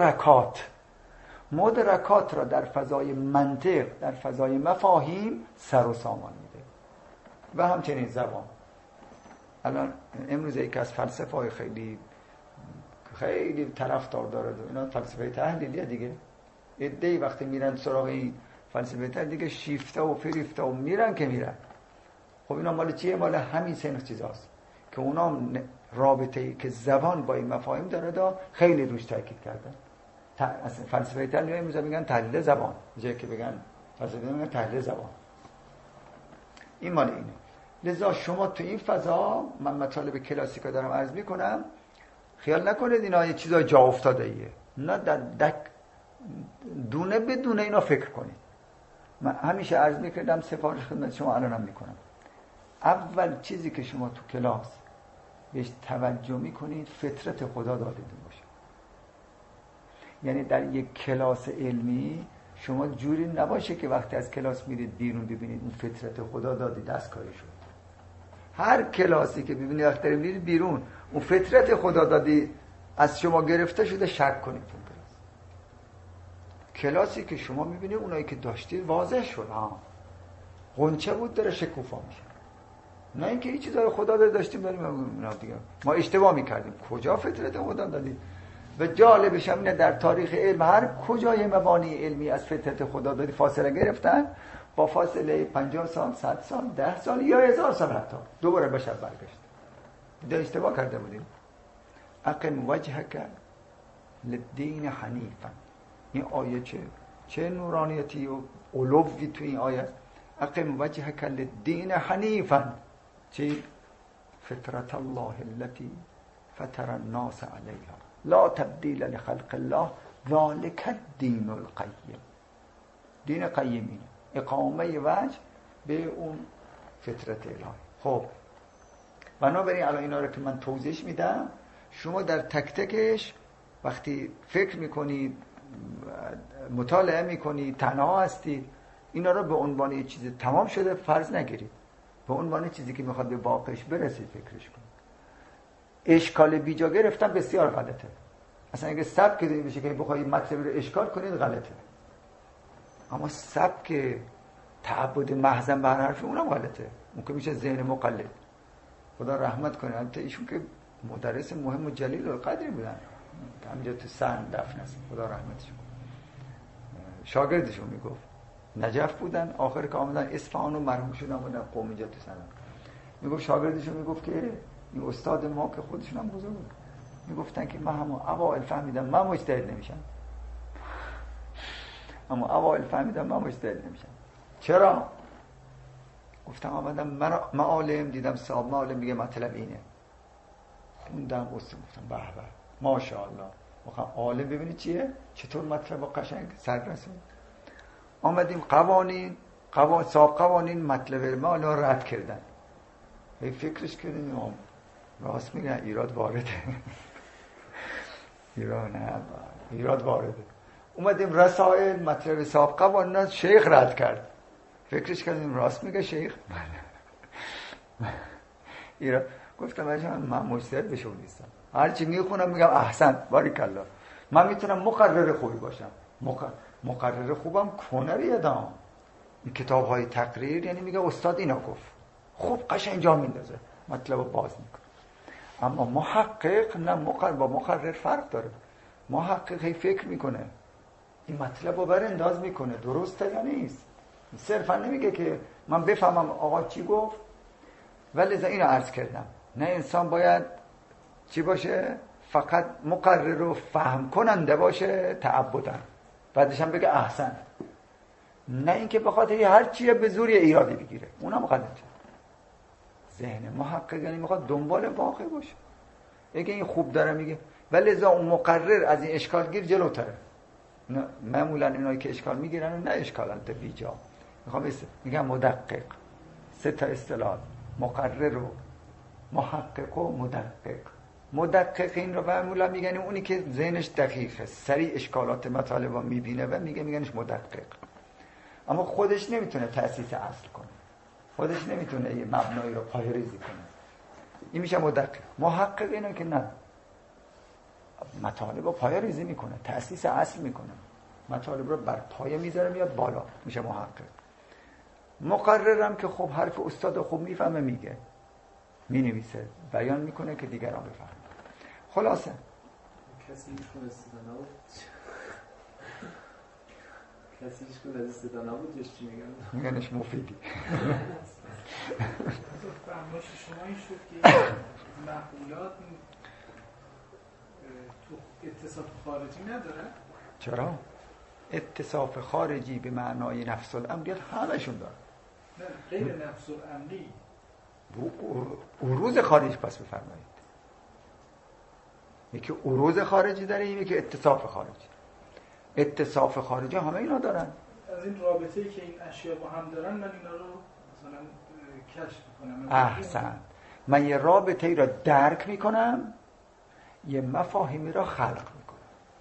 مدرکات را در فضای منطق، در فضای مفاهیم سر و سامان میده. و همچنین زبان. الان امروز یک از فلسفه های خیلی طرفدار داره اینا فلسفه تحلیلیه دیگه. عده‌ای وقتی میرن سراغ این فلسفه تحلیل دیگه شیفته و فریفته و میرن که میرن. خب اینا مال چیه؟ مال همین سنخ چیزاست که اونا رابطه‌ای که زبان با این مفاهیم داره خیلی روش تاکید کردن. اصلا فلسفه تعلیل امروز میگن تحلیل زبان، جایی که بگن فلسفه میگن تحلیل زبان. این مال اینه. لذا شما تو این فضا، من مطالب کلاسیکا دارم عرض میکنم، خیال نکنید اینا یه چیزای جا افتاده ایه، نه، در دونه به دونه اینا فکر کنید. من همیشه عرض میکردم، سفارش خدمت شما الانم میکنم، اول چیزی که شما تو کلاس بهش توجه میکنید فطرت خدا دادیدون باشه. یعنی در یک کلاس علمی شما جوری نباشه که وقتی از کلاس میرید بیرون ببینید اون فطرت خدا دادی دستکاری شد. هر کلاسی که ببینید وقتی میرید بیرون اون فطرت خدا دادی از شما گرفته شده، شک کنید اون کلاسی که شما میبینید اونایی که داشتید واضح شد، غنچه بود داره شکوفا میشه، نه اینکه این چیزای خدا داشتیم داریم دیگه ما اشتباه میکردیم. کجا فطرت خدا دادی؟ و جالبش هم اینه در تاریخ علم هر کجای مبانی علمی از فطرت خدا دادی فاصله گرفتن، با فاصله 50 سال، 100 سال، 10 سال یا 1000 سال حتی دوباره بشر برگشت. دیگه اشتباه کرده بودیم. اقم وجهک للدین حنیفا. این آیه چه نورانیتی و علوی تو این آیه. اقم وجهک للدین حنیفا، چی؟ فطرت الله التي فطر الناس علیها لا تبدیل لخلق الله ذلك الدین القیم. دین قیمین، اقامه وجه به اون فطرت الهی. خب بنابراین الان اینا رو که من توضیح میدم، شما در تک تکش وقتی فکر میکنید، مطالعه میکنید، تنها هستید، اینا رو به عنوان یه چیز تمام شده فرض نگیرید، به عنوان چیزی که میخواد به واقعش برسید فکرش کنید. اشکال بیجا گرفتن بسیار غلطه. اصلا اگه سبک بشه که بخوای مطلب رو اشکال کنید غلطه، اما سبک تعبد محض بر حرف اونم غلطه. اون که میشه ذهن مقلد. خدا رحمت کنه. البته ایشون که مدرس مهم و جلیل القدری بودن، همینجا تو سن دفن است، خدا رحمتش کنه. شاگردشون میگفت نجف بودن، آخر که آمدن اصفهان و مرحوم شدن بودن قم اینجا تو سن. میگفت شاگردشون میگفت که این استاد ما که خودشون هم بزرگ بود، میگفتن که من همون اوائل فهمیدم من مجتهد نمیشم. اما اوائل فهمیدم من مجتهد نمیشم. چرا؟ گفتم آمدم من معالم دیدم، صاحب معالم میگه مطلب اینه، خوندم گفتم به به ماشاءالله. میخوام عالم ببینید چیه، چطور مطلب با قشنگ سر رسون. آمدیم قوانین صاحب قوانین مطلب ما الان رد کردن. هی فکرش کردیم راست میگن ایراد وارده. ایراد وارده. اومدیم رسائل مطلب صاحب قوانین شیخ رد کرد. فکرش کردیم راست میگه شیخ. ایراد. گفتم من مجتهد بشم نیستم، هرچی میخونم میگم احسن باریکالله. من میتونم مقرر خوبی باشم، مقرر خوبم کنر یادم. این کتاب های تقریر یعنی میگه استاد اینا گفت، خوب قشنگ جا میندازه، مطلب رو باز میکنه. اما محقق نه، با مقرر فرق داره. محقق هی فکر میکنه، این مطلب رو برانداز میکنه، درسته یا نیست. صرفا نمیگه که من بفهمم آقا چی گفت. ولی اینو عرض کردم، نه انسان باید چی باشه؟ فقط مقرر و فهم کننده باشه تعبدن، بعدش هم بگه احسن. نه اینکه بخاطر هر چیه به زوری ایرادی بگیره، اونم غلطه. ذهن محقق یعنی میخواد دنبال واقع باشه. اگه این خوب داره میگه، ولی لذا اون مقرر از این اشکال گیر جلوتره. معمولا اینایی که اشکال میگیرن نه اشکالات بیجا. میگم مدقق. 3 تا اصطلاح، مقرر و محقق و مدقق. مدققین رو معمولا میگن اونی که ذهنش دقیقه، سریع اشکالات مطالب رو میبینه و میگنش مدقق. اما خودش نمیتونه تأسیس اصل کنه، خودش نمیتونه یه مبنایی رو پایه ریزی کنه. این میشه مدقق. محقق اینه که نه، مطالب رو پایه ریزی میکنه، تأسیس اصل میکنه، مطالب رو بر پایه میذاره میاد بالا، میشه محقق. مقررم که خب حرف استاد خوب میفهمه، میگه، مینویسه، بیان میکنه که دیگران بفهمن. خلاصه کسی میتونست کسی هیچ کدوم از صدا نبود جوش چی میگن؟ میگنش مفیدی. فرمایش شما این شد که مقولات تو اتصاف خارجی نداره؟ چرا؟ اتصاف خارجی به معنای نفس الامریت همشون داره. نه غیر نفس الامری عروض خارجی پس بفرمایید. یکی عروض خارجی داره، یکی اتصاف خارجی. اتصاف خارجی همه اینا دارن. از این رابطه‌ای که این اشیا با هم دارن من اینا رو مثلا کشف می‌کنم. احسن. من یه رابطه ای را درک میکنم، یه مفاهیمی را خلق میکنم.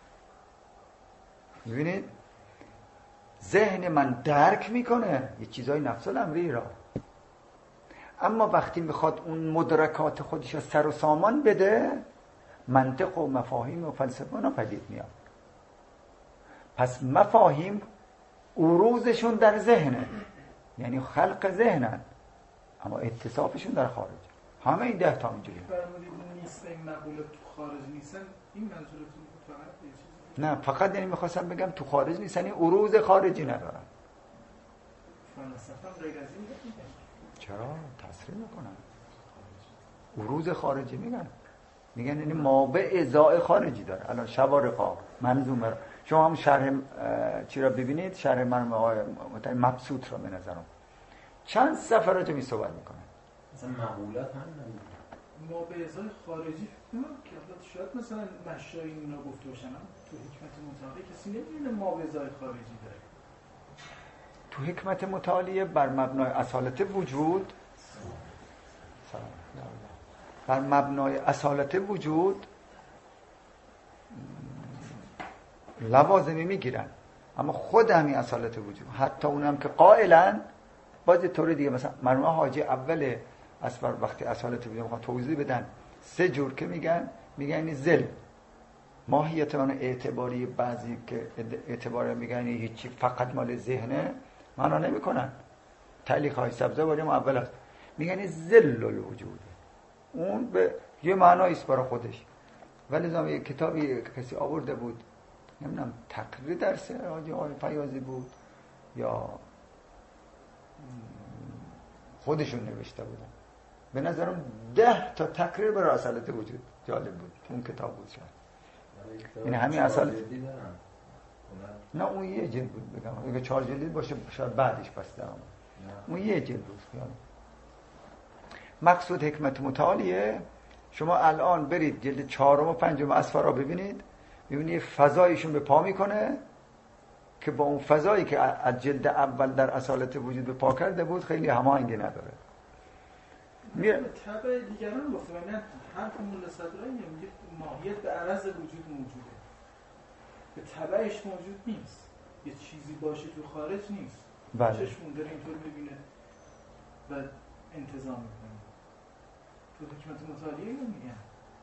میبینید؟ ذهن من درک میکنه یه چیزای نفس الامری را، اما وقتی میخواد اون مدرکات خودش را سر و سامان بده، منطق و مفاهیم و فلسفه اونا پدید میاد. پس مفاهیم عروضشون در ذهنه، یعنی خلق ذهنن، اما اتصافشون در خارج. همه این 10 تا اینجوریه. فرمودید نیست این مقولات تو خارج نیستن، این منظورتون بود فقط یه چیزی؟ نه فقط یعنی میخواستم بگم تو خارج نیستن، این عروض خارجی ندارن. فلسفه غیر از این میگن. چرا؟ تصریح میکنن. عروض خارجی میگن یعنی ما به ازای خارجی داره. الان شوارقا منظومه را شما هم شرح چی را ببینید، شرح مرحوم مبسوط را به نظرم چند صفحه راجع به صحبت میکنه. مثلا مقولات همین ما به ازای خارجی که شاید مثلا مشایی اینا گفته باشن، تو حکمت متعالیه کسی نمیدونه ما به ازای خارجی داره. تو حکمت متعالیه بر مبنای اصالت وجود، بر مبنای اصالت وجود لوازمی میگیرن، اما خود همین اصالت وجود، حتی اونم که قائلن باز طور دیگه، مثلا مرحوم حاجی اول اسفر وقتی اصالت وجود میخوان توضیح بدن 3 جور که میگن این ذل ماهیت من اعتباری، بعضی که اعتبار میگن هیچی فقط مال ذهنه، معنا نمیکنن. تعلیق های سبزه باریم اول هست میگن ذل الوجود، اون به یه معنایی است برای خودش. ولی زمان یک کتابی کسی آورده بود، نمیدونم تقریر درس حاجی آقای فیاضی بود یا خودشون نوشته بودن، به نظرم 10 تا تقریر برای اصالت وجود جالب بود اون کتاب بود. شاید این همین اصالت نه اون یه جلد بود، بگم اگه 4 جلد باشه شاید بعدش پس دارم، اون یه جلد بود. مقصود حکمت متعالیه. شما الان برید جلد 4 و 5 اسفار را ببینید، میبینید فضایشون به پا میکنه که با اون فضایی که از جلد اول در اصالت وجود به پا کرده بود خیلی هماهنگی نداره. طبع دیگران گفته من حرف مولا صدرایی میگه ماهیت به عرض وجود موجوده، به طبعش موجود نیست، یه چیزی باشه تو خارج نیست. بله. چشمون داره اینطور میبینه و انتظام میکنه. تو حکمت متعالیه میگن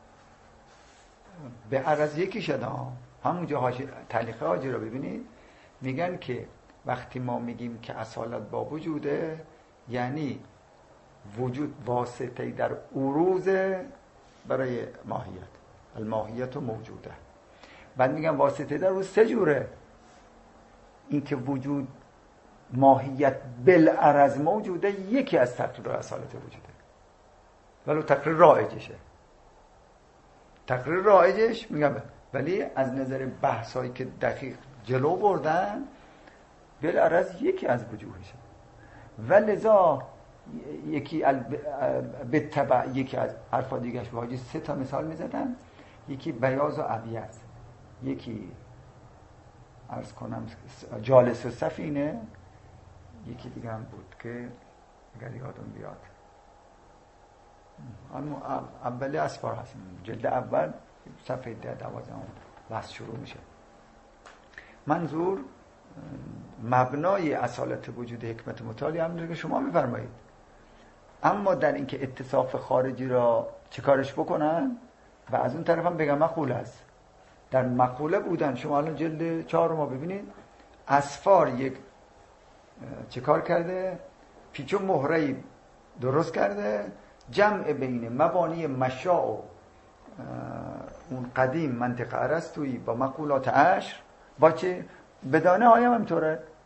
به عرض یکی شده همونجا تعلیق حاجی رو ببینید، میگن که وقتی ما میگیم که اصالت با وجوده، یعنی وجود واسطه‌ای در عروض برای ماهیت، الماهیت موجوده. بعد میگن واسطه در عروض 3 جوره، این که وجود ماهیت بالعرض موجوده یکی از تقریر اصالت وجوده، ولو تقریر رایجشه. تقریر رایجش میگم، ولی از نظر بحثایی که دقیق جلو بردن بالعرض یکی از وجوهشه. ولذا یکی به تبع یکی از حرفا دیگهش به حاجی 3 تا مثال میزدن، یکی بیاض و ابیض، یکی عرض کنم جالس و سفینه، یکی دیگه هم بود که اگر یادم بیاد اولی اسفار هست، جلد اول صفحه 12 بحث شروع میشه. منظور مبنای اصالت وجود حکمت متعالی هم که شما میفرمایید، اما در اینکه اتصاف خارجی را چیکارش بکنن و از اون طرف هم بگم مقوله است. در مقوله بودن شما الان جلد 4 ما ببینید، اسفار یک چیکار کرده، پیچ و مهره‌ای درست کرده، جمع بین مبانی مشاع و اون قدیم منطق ارسطویی با مقولات عشر با چه بدانه های هم همینطوره،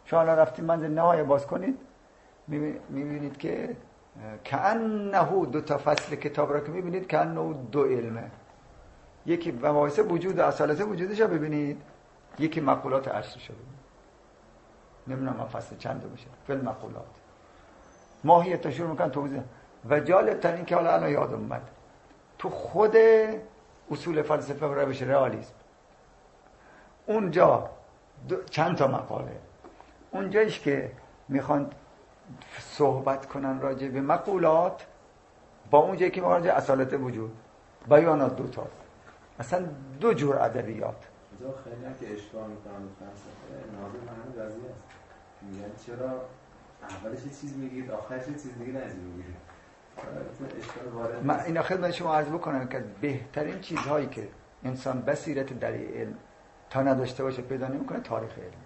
شما الان رفتید منزل نهایی باز کنید میبینید که کأنه دو تا فصل کتاب را که میبینید کأنه دو علمه. یکی مباحث وجود و اصالت وجودش رو ببینید، یکی مقولات عرشش رو ببینید. نمیدونم من فصل چند بشه فیلم مقولات ماهیت شروع میکنن توضیح. و جالب تر این که حالا الان یادم اومد تو خود اصول فلسفه و روش رئالیسم اونجا چند تا مقاله اونجایش که میخوان صحبت کنن راجع به مقولات با اونجایی که راجع اصالت وجود بیانات دو تاست، اصلا دو جور ادبیات. اینجا خیلی هم که اشکال میکنن به فلسفه ناظر من قضیه است. میگن چرا اولش یه چیز میگید آخرش یه چیز دیگه نمیگید. من اینا خدمت شما عرض بکنم که بهترین چیزهایی که انسان بصیرت در علم تا نداشته باشه پیدا نمیکنه تاریخ علم.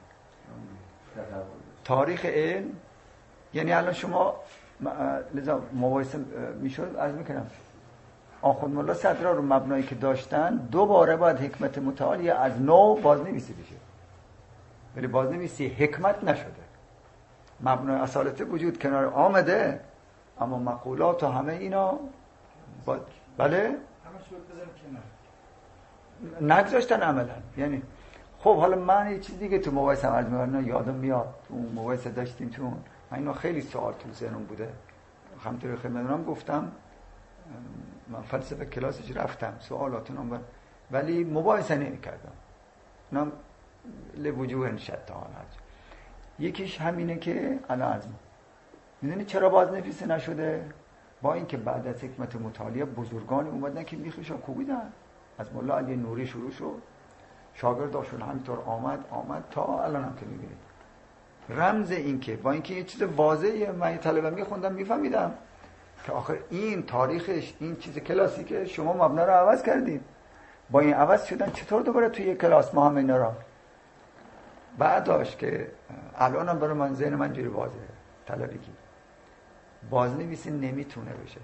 تاریخ علم یعنی الان شما لذا مباحثه میشد عرض میکنم آخوند ملا صدرا رو مبنایی که داشتن دوباره باید حکمت متعالی از نو بازنویسی بشه، ولی بازنویسی حکمت نشده. مبنای اصالت وجود کنار آمده اما مقولات و همه اینا بله همش باید بذاریم کنار نگذاشتن عملا. یعنی خب حالا من یه چیز دیگه تو مباحثه عرض می‌کنم یادم میاد تو مباحثه داشتیم چون من اینو خیلی سوال تو ذهنم بوده همونطوری خدمتتونم گفتم من فلسفه کلاسش رفتم سوالاتونم ولی مباحثه نمی‌کردم. اونم لوجوه شتا حالت یکیش همینه که الان عرض میدونی چرا بازنویسی نشده؟ با اینکه بعد از حکمت مطالعه بزرگان اومدن که میخشون کوبیدن. از مولا علی نوری شروع شد شاگرداشون همینطور آمد تا الان هم که میبینید. رمز این که با اینکه یه چیز واضحه من طلبه میخوندم میفهمیدم که آخر این تاریخش این چیز کلاسیکه شما مبنا رو عوض کردید. با این عوض شدن چطور دوباره توی یک کلاس ما هم اینا را بعداش که الان هم برای من ذهن من جوری واضحه طلبگی بازنویسی نمیتونه بشه.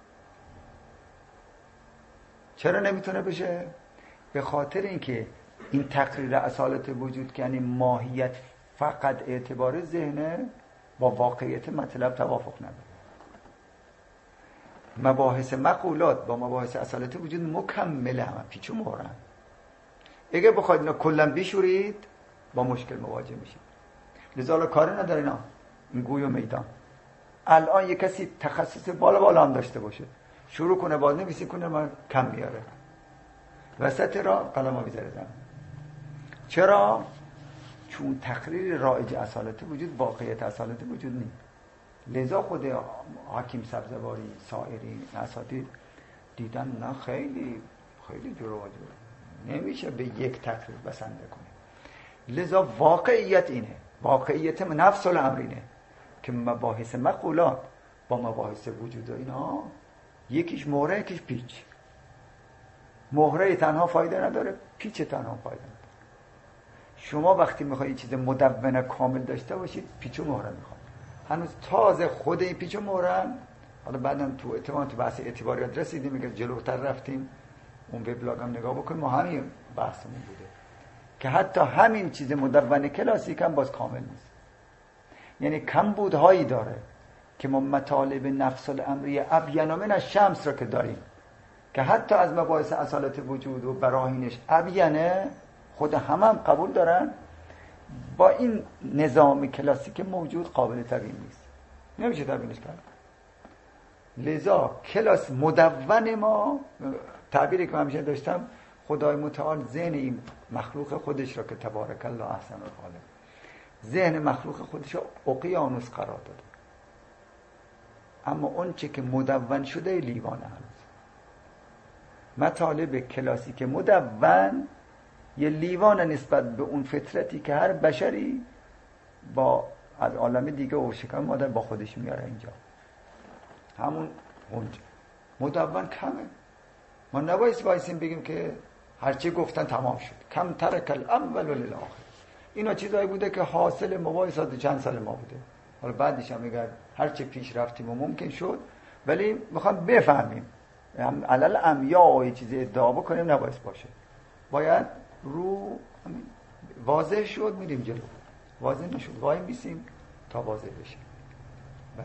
چرا نمیتونه بشه؟ به خاطر اینکه این تقریر اصالت وجود که یعنی ماهیت فقط اعتبار ذهنه با واقعیت مطلب توافق نداره. مباحث مقولات با مباحث اصالت وجود مکمله هم پیچ و مهرن. اگه بخواید اینا کلا بشورید با مشکل مواجه میشید. لذا کاری نداره اینا این گوی و میدان. الان یک کسی تخصص بالا هم داشته باشه شروع کنه بازنویسی کنه من کم میاره وسط را قلمو میذاره زمین. چرا؟ چون تقریر رایج اصالت وجود واقعیت اصالت وجود نیست. لذا خود حکیم سبزواری سایرین اساتید دیدن نه خیلی خیلی جور و جور نمیشه به یک تقریر بسنده کنه. لذا واقعیت اینه، واقعیت نفس الامرینه که مباحث مقولات با مباحث وجود و اینا یکیش مهره یکیش پیچ. مهره تنها فایده نداره، پیچ تنها فایده نداره. شما وقتی میخواید چیز مدون کامل داشته باشید پیچ و مهره میخواد. هنوز تازه خود این پیچ و مهره حالا بعدم تو بحث اعتباریات رسیدیم میگه جلوتر رفتیم اون وبلاگ هم نگاه بکنیم ما همین بحثمون بوده که حتی همین چیز مدون کلاسیک هم باز کامل نیست. یعنی کمبودهایی داره که ما مطالب نفس الامری ابین من الشمس را که داریم که حتی از مباحث اصالت وجود و براهینش ابینه خود هم قبول دارن با این نظام کلاسیک موجود قابل تبیین نیست، نمیشه تبیینش کرد. لذا کلاس مدون ما تعبیری که من همیشه داشتم خدای متعال ذهن این مخلوق خودش را که تبارک الله احسن الخالق ذهن مخلوق خودش را اقیانوس قرار داده اما اون چه که مدون شده لیوانه هنوز. مطالب کلاسیک مدون یه لیوان نسبت به اون فطرتی که هر بشری با از عالم دیگه و شکم مادر با خودش میاره اینجا همون اونجا مدون کمه. ما نباید بایستیم بگیم که هرچی گفتن تمام شد کم ترک الاول و للآخر. اینا چیزایی بوده که حاصل مباحثات چند سال ما بوده. حالا بعدش هم میگن هرچی پیش رفتیم و ممکن شد ولی میخوام بفهمیم علل امیاء یه چیزی ادعا بکنیم نباید باشه. باید رو واضح شد میریم جلو. واضح نشد، وای میسیم تا واضح بشه. بله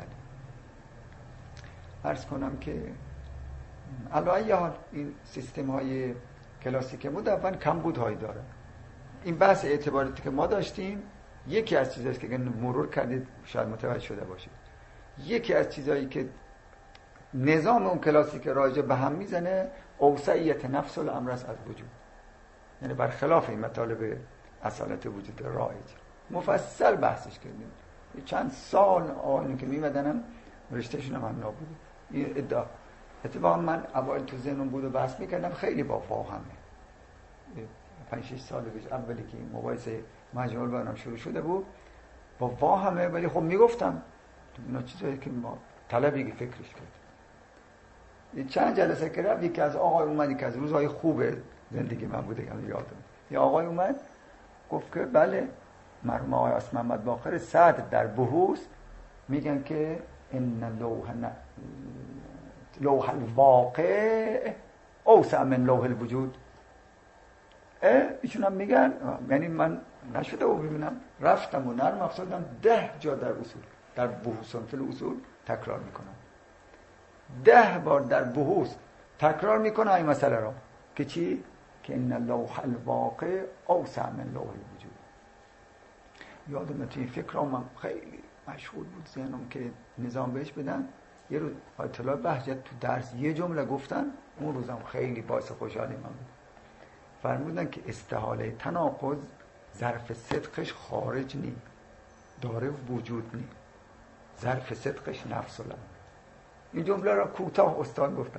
عرض کنم که علی حال این سیستم های کلاسیک مدون کمبود هایی داره. این بحث اعتباراتی که ما داشتیم یکی از چیزایی که مرور کردید شاید متوجه شده باشید، یکی از چیزایی که نظام اون کلاسیک راجع به هم میزنه اوسعیت نفس الامر از وجود، یعنی برخلاف این مطالب اصالت وجود رایج مفصل بحثش کردیم. چند سال آنی که میمدنم رشتهشون هم نابوده این ادعا. اتفاقا من اول تو ذهنم بود و بحث میکردم خیلی با واهمه 5-6 سال پیش اولی که این مباحثه مجموع برنامه شروع شده بود با واهمه، ولی خب میگفتم اینا چیزایی که ما طلبی فکرش کرد. چند جلسه که رفت یکی از آقای اومد که از روزهای خوب زندگی من بوده یادم، یه آقای اومد گفت که بله مرحوم آقای عاصم محمد باقر صدر در بحوث میگن که ان لوح الواقع اوسع من لوح الوجود. ایشون هم میگن، یعنی من نشده و ببینم رفتم و نرم افزادم 10 جا در اصول در بحوث فل اصول تکرار میکنم، 10 بار در بحوث تکرار میکنه این مسئله را که چی؟ که ان لوح الواقع اوسع من لوح الوجود. یادم توی فکرام خیلی مشغول بود ذهنم که نظام بهش بدن. یه روز آیت الله بهجت تو درس یه جمله گفتن، اون روزم خیلی باعث خوشحالی من بود. فرمودن که استحاله تناقض ظرف صدقش خارج نی، داره وجود نی، ظرف صدقش نفس الامر. این جمله را کوتاه استاد گفتن.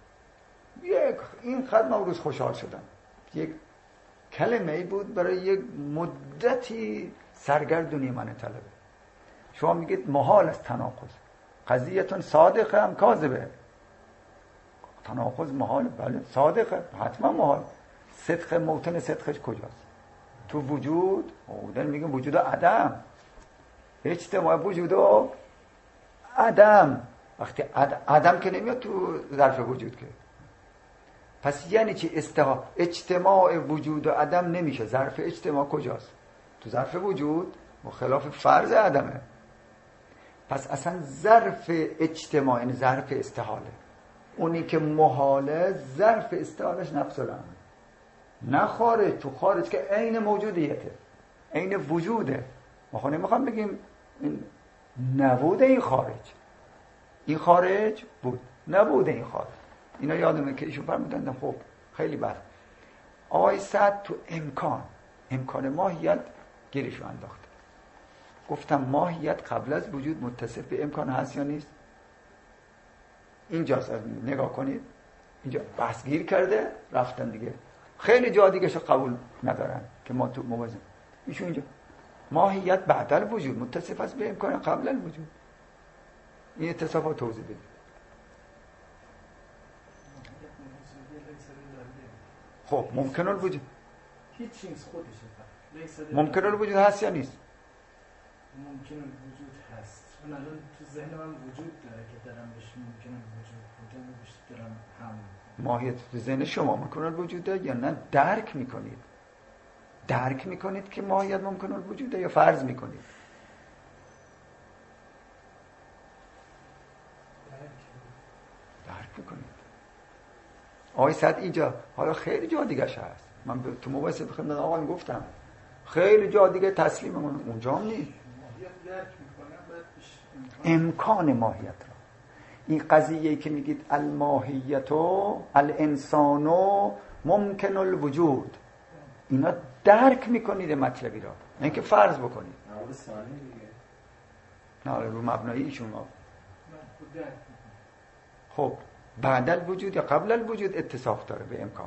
این خد من روز خوشحال شدم. یک کلمه بود برای یک مدتی سرگردونی من طلبه. شما میگید محال است تناقض، قضیهتون صادقه هم کاذبه. تناقض محال، بله صادقه، حتما محال. صدق موطن صدقش کجاست؟ تو وجود. اون میگم وجود و عدم، اجتماع وجود و عدم. وقتی عدم که نمیاد تو ظرف وجود که، پس یعنی چی؟ اجتماع وجود و عدم نمیشه. ظرف اجتماع کجاست؟ تو ظرف وجود، مخلاف فرض عدمه. پس اصلا ظرف اجتماع یعنی ظرف استحاله. اونی که محاله ظرف استحالش نفس الامر، نه خارج. تو خارج که عین موجودیته، عین وجوده. ما نمیخوام بگیم این نبوده، این خارج، این خارج بود، نبوده این خارج. اینا یادمه که ایشون فرمودن خب خیلی بد. آقای سعد تو امکان ماهیت گیرشو انداخته. گفتم ماهیت قبل از وجود متصف به امکان هست یا نیست؟ اینجا نگاه کنید، اینجا بحث گیر کرده رفتن دیگه. خیلی جا دیگه شو قبول ندارن که ما تو موازن. ایشون اینجا ماهیت بعد الوجود متصف است به امکان قبل الوجود. این اتصافات توضیح بدید. خب ممکن الوجود هیچ چیز خودشه، ممکن الوجود هست یا نیست؟ ممکن الوجود هست. من الان تو ذهن من وجود داره که دارم بهش ممکن الوجود بودن بهش دارم هم. ماهیت تو ذهن شما ممکن الوجود داره یا نه درک میکنید که ماهیت ممکن الوجود داره یا فرض میکنید؟ درک میکنید. آقای سعد اینجا، حالا خیلی جا دیگه هست. من تو مباحثه خدمت آقایون گفتم خیلی جا دیگه تسلیم اونجا هم نیست. امکان ماهیت را، این قضیه‌ای که میگید الماهیت و الانسان ممکن الوجود، اینا درک میکنید مطلبی را، نه اینکه فرض بکنید. نه رو مبنای ایشون. خب بعد الوجود یا قبل الوجود اتصاف داره به امکان.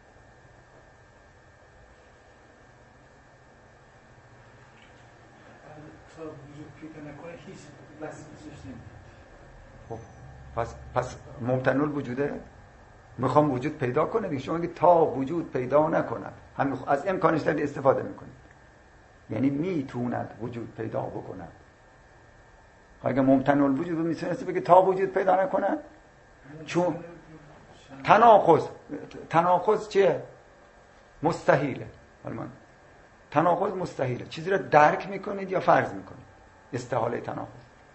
تا وجود پیدا نکنه هیچ وسیله‌اش نمیاد. خب پس ممتنع الوجوده. میخوام وجود پیدا کنه دیگه. شما میگید تا وجود پیدا نکنه همین از امکانش دارید استفاده میکنید، یعنی میتوند وجود پیدا بکنه. اگه ممتنع الوجود بود میتونستی بگی تا وجود پیدا نکنه. چون تناقض چیه؟ مستحیله. تناقض مستحیله. چیزی را درک میکنید یا فرض میکنید؟ استحاله تناقض.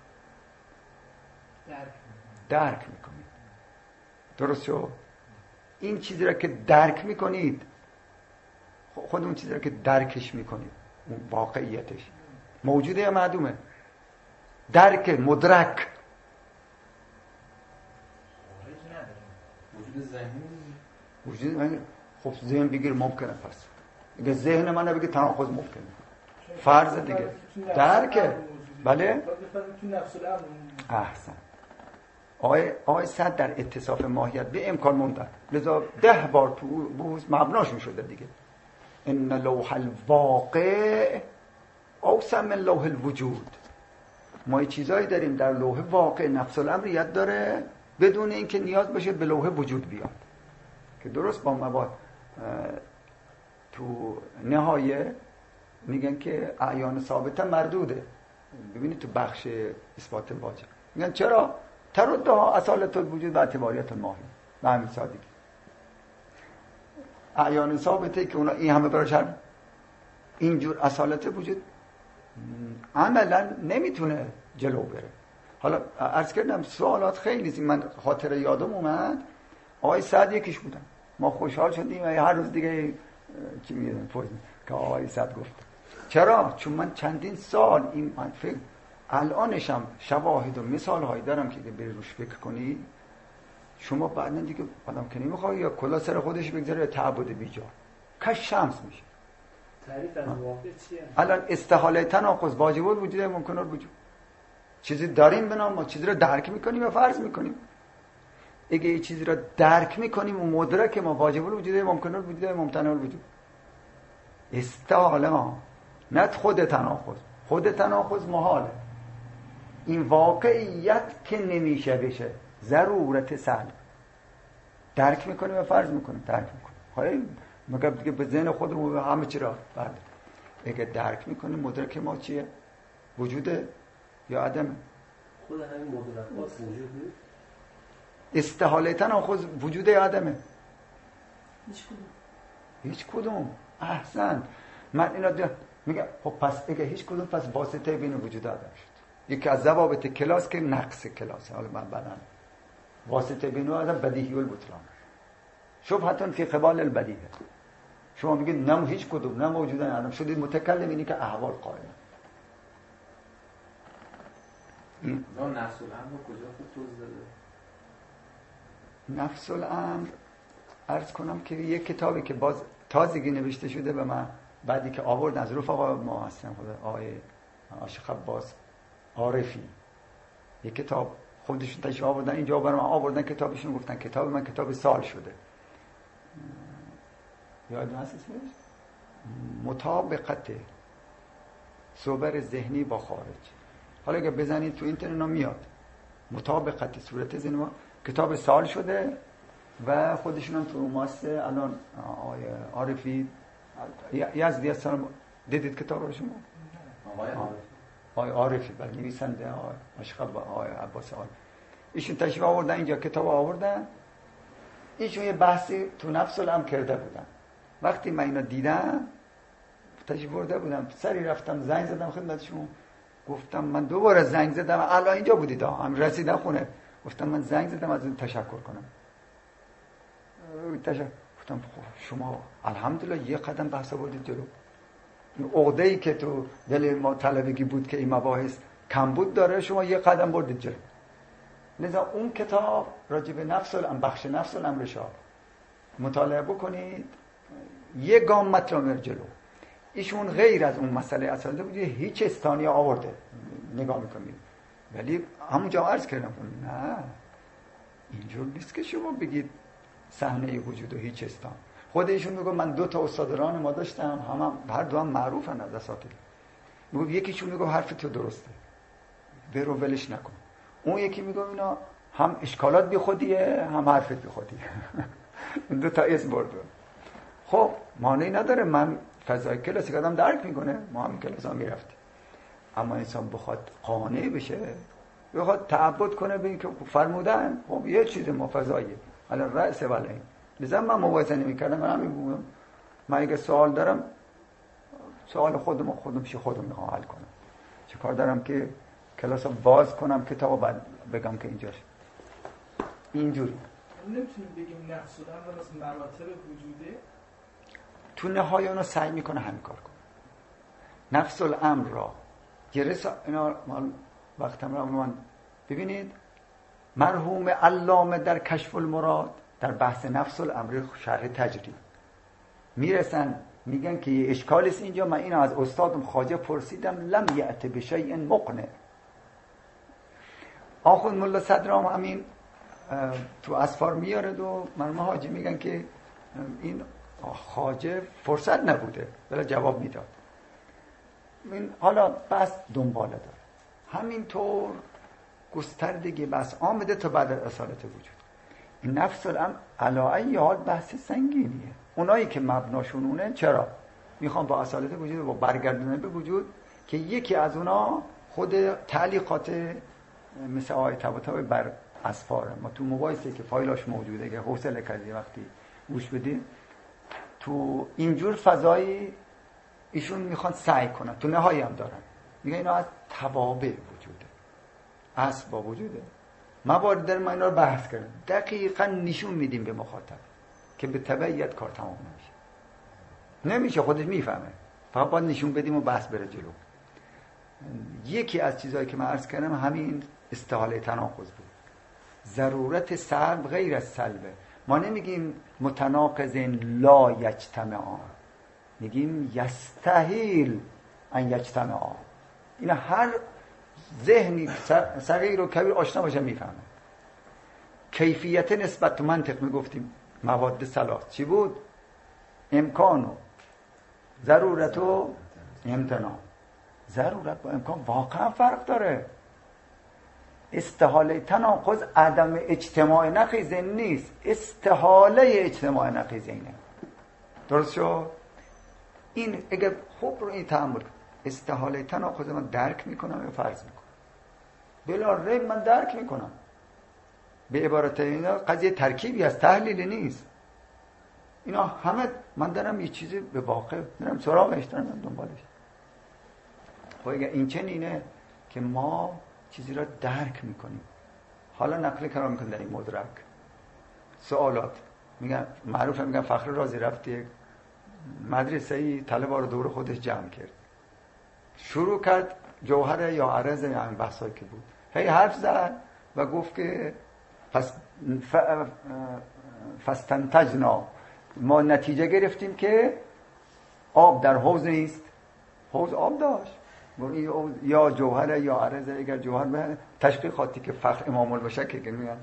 درک میکنید. درست شو؟ این چیزی را که درک میکنید، خود اون چیزی را که درکش میکنید، اون واقعیتش موجوده یا معدومه؟ درک، مدرک. وجود ذهنی. وجود من خب ذهن بگیر ممکنه. پس اگه ذهن من بگه تناقض ممکنه، فرض دیگه درکه. بله تو نفس الامر. احسن. آقای صد در اتصاف ماهیت به امکان موندن، لذا 10 بار تو بوز مبناش میشده دیگه. ان لوح الواقع اوسع من لوح الوجود. ما یه چیزایی داریم در لوح واقع نفس الامریت داره بدون اینکه نیاز باشه به لوح وجود بیاد، که درست با ما تو نهایه میگن که اعیان ثابته مردوده. ببینید تو بخش اثبات واجب میگن چرا تردها اصالت الوجود و اعتباریت الماهی. به همین سادگی اعیان ثابته که اونا این همه براشر اینجور اصالت وجود عملا نمیتونه جلو بره. حالا عرض کردم سوالات خیلی زیاد، من خاطره یادم اومد آقای سعد یکیش بودن. ما خوشحال شدیم هر روز دیگه چی میدونم که آقای سعد گفت. چرا؟ چون من چندین سال این من فکر الانشم شواهد و مثال هایی دارم که بری روش فکر کنی شما بعدن دیگه آدم که نمیخواد یا کلا سر خودش بگذاره یا تعبد بیجا کش شمس میشه. تعریف از واقع چیه؟ الان استحاله تناقض واجب الوجود ممکن الوجود. چیزی داریم به نام ما چیزی رو درک میکنیم و فرض میکنیم. اگه یه چیزی رو درک میکنیم و مدرک ما واجب الوجود ممکن الوجود ممتنع الوجود. استحاله ما نه خود تناقض. خود تناقض محاله. این واقعیت که نمیشه بشه ضرورت سلب. درک میکنیم و فرض میکنیم. درک میکنیم. خواهی مگه دیگه به ذهن خودمون همه چی را بعد اگه درک میکنیم مدرک ما چیه؟ وجوده یا عدم؟ خود همین مدرکات وجود نیست. استحاله تناقض وجوده یا عدمه؟ هیچ کدوم. احسن. من اینا میگم خب پس اگه هیچ کدوم پس واسطه بین وجود عدم شد. یکی از ضوابط کلاس که نقص کلاسه. حالا من بعداً واسطه بین عدم بدیهی البطلان. شبهتون فی قبال البدیهه. شما میگید نه هیچ کدوم نه موجودن عدم شدید متکلم اینی که احوال قائل. این نفس الامر کجا توضیح داده؟ نفس الامر عرض کنم که یک کتابی که باز تازگی نوشته شده به من بعدی که آورد از رفقا ما هستن خدا آقای عاشق عباس عارفی یک کتاب خودشون تشریح آوردن اینجا برام آوردن کتابشون گفتن کتاب من کتاب سال شده. یادم هست اسمش؟ مطابقت صور ذهنی با خارج. حالا اگه بزنید تو اینترنت میاد مطابقت صورت ذهنی با کتاب سال شده و خودشون هم تو ماست الان آقای عارفی یزدی هستن. دیدید کتاب رو شما؟ آقای عارفی بله نویسنده آقای عاشق آقای عباس عارفی ایشون تشریف آوردن اینجا کتاب آوردن. ایشون یه بحثی تو نفس الامر کرده بودن. وقتی من اینو دیدم تشریف آورده بودم سری رفتم زنگ زدم خدمتشون گفتم من دوباره زنگ زدم الان اینجا بودید هم رسیدم خونه گفتم من زنگ زدم از این تشکر کنم. گفتم شما الحمدلله یه قدم بحث آوردید جلو. این عقده‌ای که تو دل ما طلبگی بود که این مباحث کم بود داره شما یه قدم بردید جلو. لذا اون کتاب راجع به نفس الامر بخش نفس الامر شاه مطالعه بکنید یه گام مطلب میره جلو. ایشون غیر از اون مسئله اصلا بود هیچ استانی آورده نگاه میکنید ولی همونجا عرض کردم نه اینجور نیست که شما بگید صحنه وجود و هیچ استان. خود ایشون میگه من 2 تا استادران ما داشتم هر دو هم معروفن از اساتید. میگه یکیشون میگه حرف تو درسته برو ولش نکن. اون یکی میگه اینا هم اشکالات بی خودیه هم حرفت بی خودیه. 2 تا اسم برده. خب معنی نداره من فضای کلاسی آدم درک میکنه ما هم کلاس هم میرفتیم اما انسان بخواد قانع بشه بخواد تعبد کنه به این که فرمودن خب یه چیز مفضاییه الان رأس ولی لذا من موازنه میکردم من همین بودم من اگه سوال دارم سوال خودم پیش خودم میخوام حل کنم. چه کار دارم که کلاس رو باز کنم کتابو بعد بگم که اینجاش اینجوری. نمیتونیم بگیم نفس الامر از مراتب وجوده؟ تو نهایت اونو سعی میکنه همین کار کنه. نفس الامر را اینا وقتم را من ببینید مرحوم علامه در کشف المراد در بحث نفس الامر شرح تجرید میرسن میگن که یه اشکالی است اینجا. من اینو از استادم خواجه پرسیدم لم یأت بشیء مقنع. آخوند ملا صدرام همین تو اسفار میاره و مرحوم حاجی میگن که این خواجه فرصت نبوده بلا جواب میداد. این حالا بس دنباله داره. همینطور گستردگی بس آمده تا بعد اصالت وجود. این نفس الامر علی حال بحث سنگینیه. اونایی که مبناشونونه چرا میخوان با اصالت وجود و با برگردونه به وجود که یکی از اونا خود تعلیقات مثل آیه طباطبایی بر اسفاره. ما تو موبایلی که فایلاش موجوده که حوصله کردی وقتی گوش بدید تو اینجور فضایی ایشون میخوان سعی کنن تو نهایی هم دارن میگن اینا از توابع وجوده اصل با وجوده. موارد در ما اینا رو بحث کردیم دقیقا نشون میدیم به مخاطب که به تبعیت کار تمام نمیشه خودش میفهمه فقط باید نشون بدیم و بحث بره جلو. یکی از چیزهایی که من عرض کردم همین استحاله تناقض بود. ضرورت سلب غیر از سلبه. ما نمیگیم متناقضین لا یجتمعان، میگیم یستحیل ان یجتمعان. این هر ذهنی صغیر و کبیر آشنا باشه میفهمه. کیفیت نسبت تو منطق میگفتیم مواد ثلاث چی بود؟ امکان و ضرورت و امتناع. ضرورت با امکان واقعا فرق داره. استحاله تناقض عدم اجتماع نقیض نیست، استحاله اجتماع نقیض اینه. درست شد؟ این اگر خوب رو این تأمل استحاله تناقض من درک میکنم یا فرض میکنم؟ بلا ریب من درک میکنم. به عبارت اینا قضیه ترکیبی از تحلیل نیست. اینا همه من دارم یه چیزی به واقع دارم سراغش دارم دنبالش. خب اگر این چنینه که ما چیزی را درک میکنیم. حالا نقل کردم میکنم در این مدرک سوالات میگن معروفه میگن فخر رازی رفت یک مدرسه‌ای طلبا رو دور خودش جمع کرد شروع کرد جوهر یا عرض یا همین بحثایی که بود هی حرف زد و گفت که فاستنتجنا ما نتیجه گرفتیم که آب در حوض نیست. حوض آب داشت یا جوهر یا عرض. اگر جوهر به تشقیقاتی که فخر امام البشر که میگن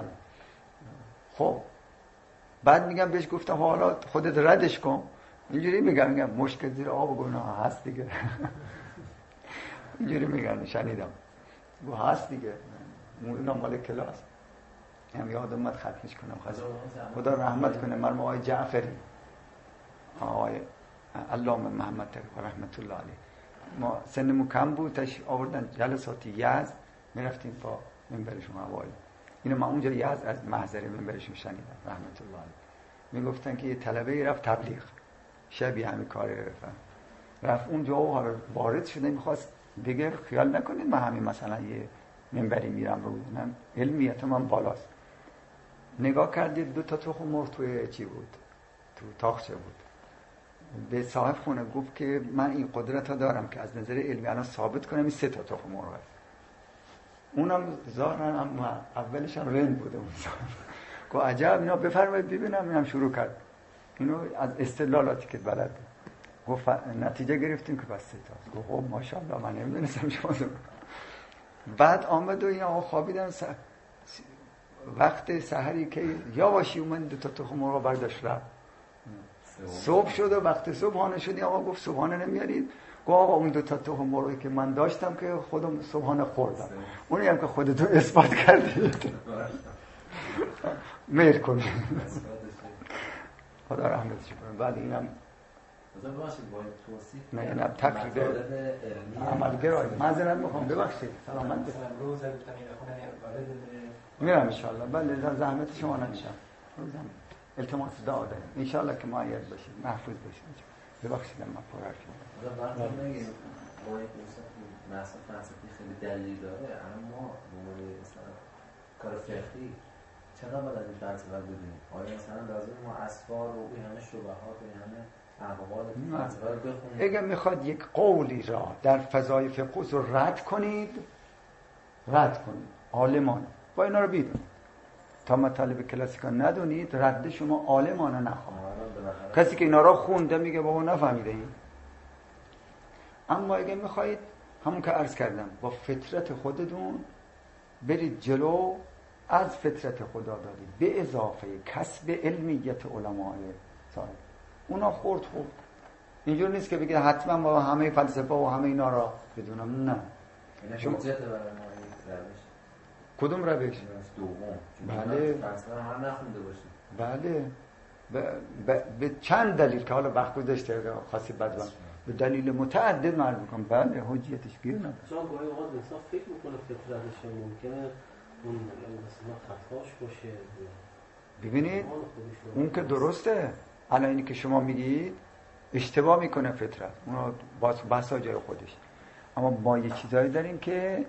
خب بعد میگم بهش گفتم حالا خودت ردش کن اینجوری میگم مشکل زیر آب و گناه هست دیگه اینجوری میگن شنیدم گو هست دیگه اینا مال کلاس هم یاد اومد ختمش کنم خدا رحمت کنه مرحوم آقای جعفری آقای علامه محمد تقی رحمت الله علیه. ما سنمون کم بود تش آوردن جلساتی یزد میرفتیم با منبرشون اوایل اینو من اونجا یزد از محضر منبرشون شنیدم رحمت الله علیه. میگفتن که یه طلبه رفت تبلیغ شبیه همین کاری رفت اونجا و وارد شده میخواست دیگه خیال نکنید من همین مثلا یه منبری میرم رو من علمیت من بالاست. نگاه کردید 2 تا تخم مرغ توی چی بود تو تاقچه بود. به صاحب خونه گفت که من این قدرت ها دارم که از نظر علمی الان ثابت کنم این 3 تا تخم مرغ است. اونم ظاهرا اما اولش هم رند بوده اون گفت عجب اینا بفرمایید ببینم. اینم شروع کرد اینو از استدلالاتی که بلد گفت نتیجه گرفتیم که بس 3 تاست. گفت خب ماشاءالله من نمیدونستم شما بعد آمد و این آقا خوابیدن وقت سحری که یا باشی اومد 2 تا تخم مرغ برداشت رفت. صبح شد و وقت صبحانه شد آقا گفت صبحانه نمیارید؟ گفت آقا اون 2 تا تخم مرغی که من داشتم که خودم صبحانه خوردم اونی هم که خودتون اثبات کردید مهر کن خدا رحمتش کنه. بعد اینم مثلا ببخشید باید توصیف نه اینم تقریبا عملگرایی معذرت میخوام ببخشید سلامت روز تامین خونه وارد میرم ان شاء الله. بله زحمت شما نمیشم روزم التماس دعا داریم ان شاء الله که معید باشید محفوظ باشید. ببخشید من پرر کردم. وقتی میگیم با یک مثلا فلسفی خیلی دلیل داره، اما ما مثلا کار فقهی چقدر باید از این فلسفه بدونیم؟ آیا مثلا لازم ما اسفار و این همه شبهات و این همه اقوال فلسفه رو بخونیم؟ اگه میخواد یک قولی را در فضای فقه رو رد کنید، عالمان با اینا رو بیدونید. تا مطالب کلاسیکا ندونید، رد شما عالمانه نخواهد. کسی که اینا را خونده میگه بابا نفهمیده این. اما اگه میخواید همون که عرض کردم با فطرت خودتون برید جلو، از فطرت خدا دارید به اضافه کسب علمیت علماء صالح، اونا خورد اینجور نیست که بگید حتما با همه فلسفه و همه اینا را بدونم. نه. شما حجت برای ما روش کدوم روش؟ دوم. بله. فلسفه هم نخونده باشید. بله. به چند دلیل که حالا وقت گذاشته خاصی بدون به دلیل متعدد معلوم کنم. بله حجیتش گیر نداره. شما گاهی اوقات انسان فکر میکنه فطرتش ممکنه اون مثلا خطاش باشه. ببینید اون که درسته، الان اینی که شما میگید اشتباه میکنه فطرت، اونو بحثا جای خودش. اما ما یه چیزایی داریم که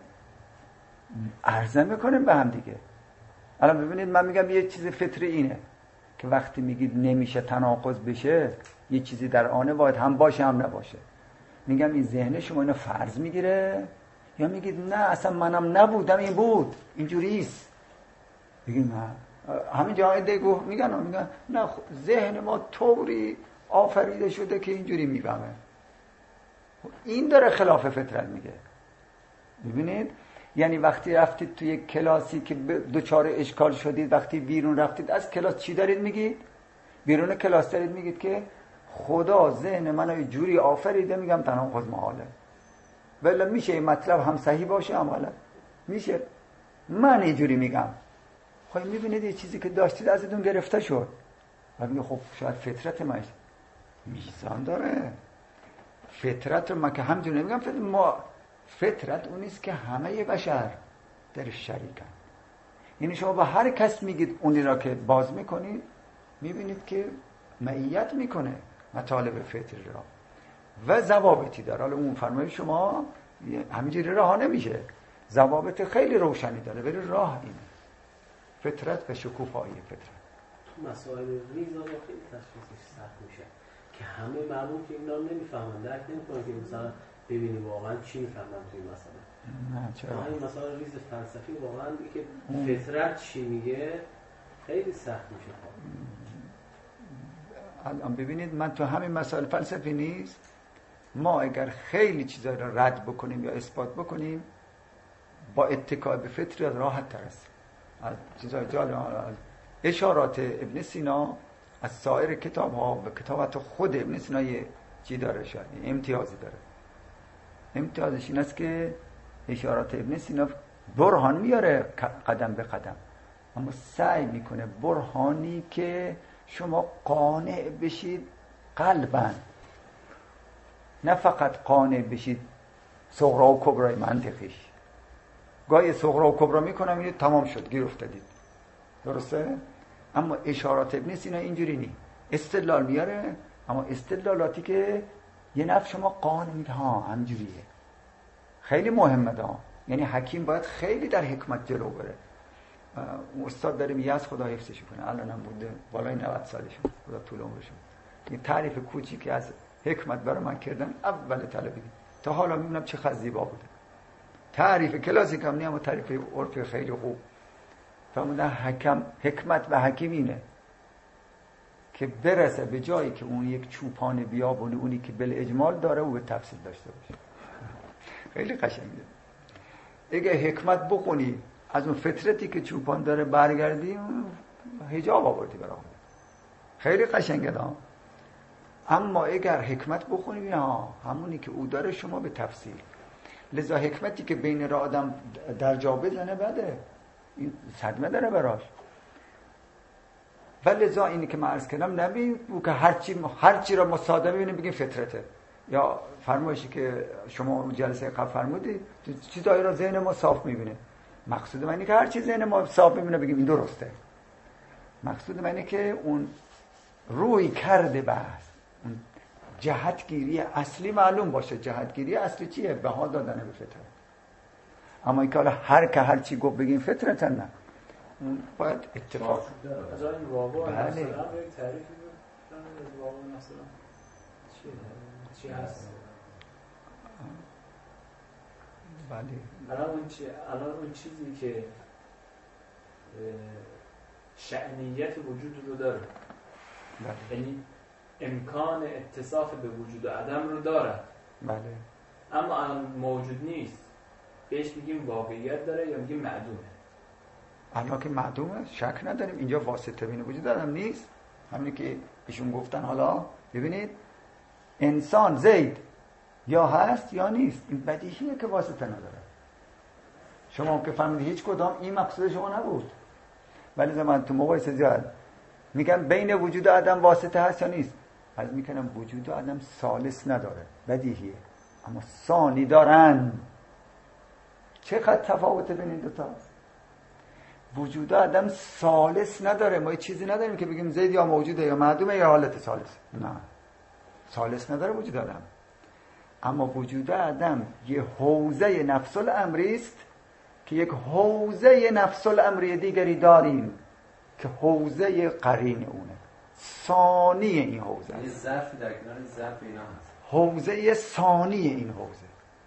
عرضه میکنیم به هم دیگه. الان ببینید من میگم یه چیز فطری اینه که وقتی میگید نمیشه تناقض بشه، یه چیزی در آن باید هم باشه هم نباشه. میگم این ذهن شما اینو فرض میگیره یا میگید نه اصلا منم نبودم این بود، اینجوریست. بگیم همین جای میگن نه ذهن ما طوری آفریده شده که اینجوری میفهمه. این داره خلاف فطرت میگه. ببینید یعنی وقتی رفتید توی یک کلاسی که دوچار اشکال شدید، وقتی بیرون رفتید از کلاس چی دارید میگید؟ بیرون کلاس دارید میگید که خدا ذهن منو یه جوری آفریده، میگم تناقض محاله. ولی میشه این مطلب هم صحیح باشه هم غلط. میشه من اینجوری میگم. خب میبینید یه چیزی که داشتید ازتون گرفته شد و میگه خب شاید فطرت من میزان داره. فطرت من که همجور نمیگم فطرت اونیست که همه بشر در شریکن. یعنی شما با هر کس میگید اونی را که باز میکنید میبینید که معیت میکنه مطالب فطری را و ضوابطی داره. حالا اون فرمایش شما همینجوری راه نمیشه، ضوابط خیلی روشنی داره، ولی راه اینه فطرت و شکوفایی فطرت. تو مسائل ریزا خیلی تشخیصش سخت میشه که همه مردم که اینا نمیفهمن، درک نمیکنن که مثلا ببینی واقعا چی میفهمن توی مسئله. نه چرا؟ این مسائل ریز فلسفی واقعا که فطرت چی میگه خیلی سخت میشه. الان ببینید من تو همین مسائل فلسفی نیست، ما اگر خیلی چیزا رو رد بکنیم یا اثبات بکنیم با اتکا به فطرت راحت تر است. از چیزای جالب اشارات ابن سینا از سایر کتاب ها و کتابات خود ابن سینا یه چی داره، شاید امتیازی داره. امتیازش این است که اشارات ابن سینا برهان میاره قدم به قدم، اما سعی میکنه برهانی که شما قانع بشید قلباً، نه فقط قانع بشید صغرا و کبرای منطقیش. گاهی صغرا و کبرا میکنم اینو تمام شد گیر افتادید، درسته؟ اما اشارات ابن سینا اینجوری نی، استدلال میاره اما استدلالاتی که یه نفع شما قانع میگه ها همجوریه. خیلی مهمه دا، یعنی حکیم باید خیلی در حکمت جلو بره. استاد داره میگه از خدا حفظش کنه، الان هم بوده بالای 90 سالشون، خدا طول عمرشون. این تعریف کوچیکی از حکمت برای من کردن اول طلبی، تا حالا میبینم چه خیلی زیبا بوده. تعریف کلاسیک هم نیم اما تعریف عرفی خیلی خوب. فرمودن حکمت و حکیم اینه که برسه به جایی که اون یک چوپان بیابونه، اونی که بالاجمال داره او به تفصیل داشته باشه. خیلی قشنگه. اگه حکمت بخونی از اون فطرتی که چوپان داره برگردی حجاب آوردی برای اون. خیلی قشنگه دا. اما اگر حکمت بخونی ها همونی که او داره شما به تفصیل. لذا حکمتی که بین را آدم در جا بزنه بده، این صدمه داره براش. و لذا اینی که من عرض کردم نبید که هرچی را مصادمه ببینیم بگیم فطرته، یا فرمایشی که شما اون جلسه قبل فرمودید چیزایی را ذهن ما صاف میبینه. مقصود من اینه که هرچی ذهن ما صاف میبینه بگیم این درسته. مقصود من اینه که اون روی کرده بحث، اون جهتگیری اصلی معلوم باشه. جهتگیری اصلی چیه؟ بها دادن به فطرت. اما این که حالا هر چی گفت بگیم فطرت نه، اون باید اتفاق. از این واقع بله. مثلا یک تعریفی بود واقع مثلا چی هست؟ بله. الان اون چیزی که شأنیت وجود رو داره، یعنی امکان اتصاف به وجود و عدم رو داره، بله. اما الان موجود نیست، بهش میگیم واقعیت داره یا میگیم معدومه؟ الان که معدومه شک نداریم، اینجا واسطه بین وجود آدم نیست. همینی که ایشون گفتن. حالا ببینید انسان زید یا هست یا نیست، این بدیهیه که واسطه نداره. شما که فهمیدید هیچ کدام این مقصود شما نبود، ولی زمان تو مقایسه زیاد میگن بین وجود آدم واسطه هست یا نیست. از میکنم وجود آدم ثالث نداره، بدیهیه، اما ثانی دارن. چقدر تفاوت بین این دوتا؟ وجود آدم ثالث نداره. ما چیزی نداریم که بگیم زید یا موجوده یا معدومه یا حالت ثالث. نه، ثالث نداره وجود آدم. اما وجود آدم یه حوزه نفس الامری است که یک حوزه نفس الامری دیگری داریم که حوزه قرین اونه، ثانی این حوزه است. یه ظرفی در کنار ظرف اینا هست، حوزه ثانی این حوزه.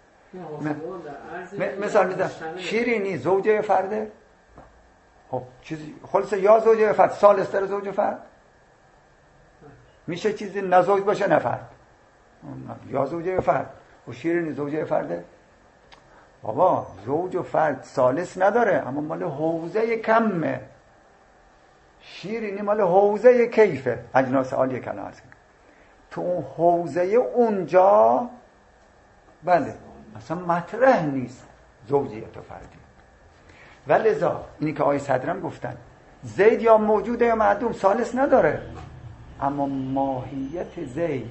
مثال میدم، شیرینی زوجه فرده. خب چیزی خلاصه یا زوجه فرد ثالث داره زوجه فرد میشه، چیزی نه زوج باشه نه فرد، یا زوجه فرد. و شیرینی زوجه فرده. بابا زوج و فرد ثالث نداره، اما مال حوزه کمه. شیرینی مال حوزه کیفه، اجناس عالیه کلام هست. تو اون حوزه اونجا بله اصلا مطرح نیست زوجیت و فردی. ولذا اینی که آیه صدرم گفتن زید یا موجوده یا معدوم ثالث نداره، اما ماهیت زید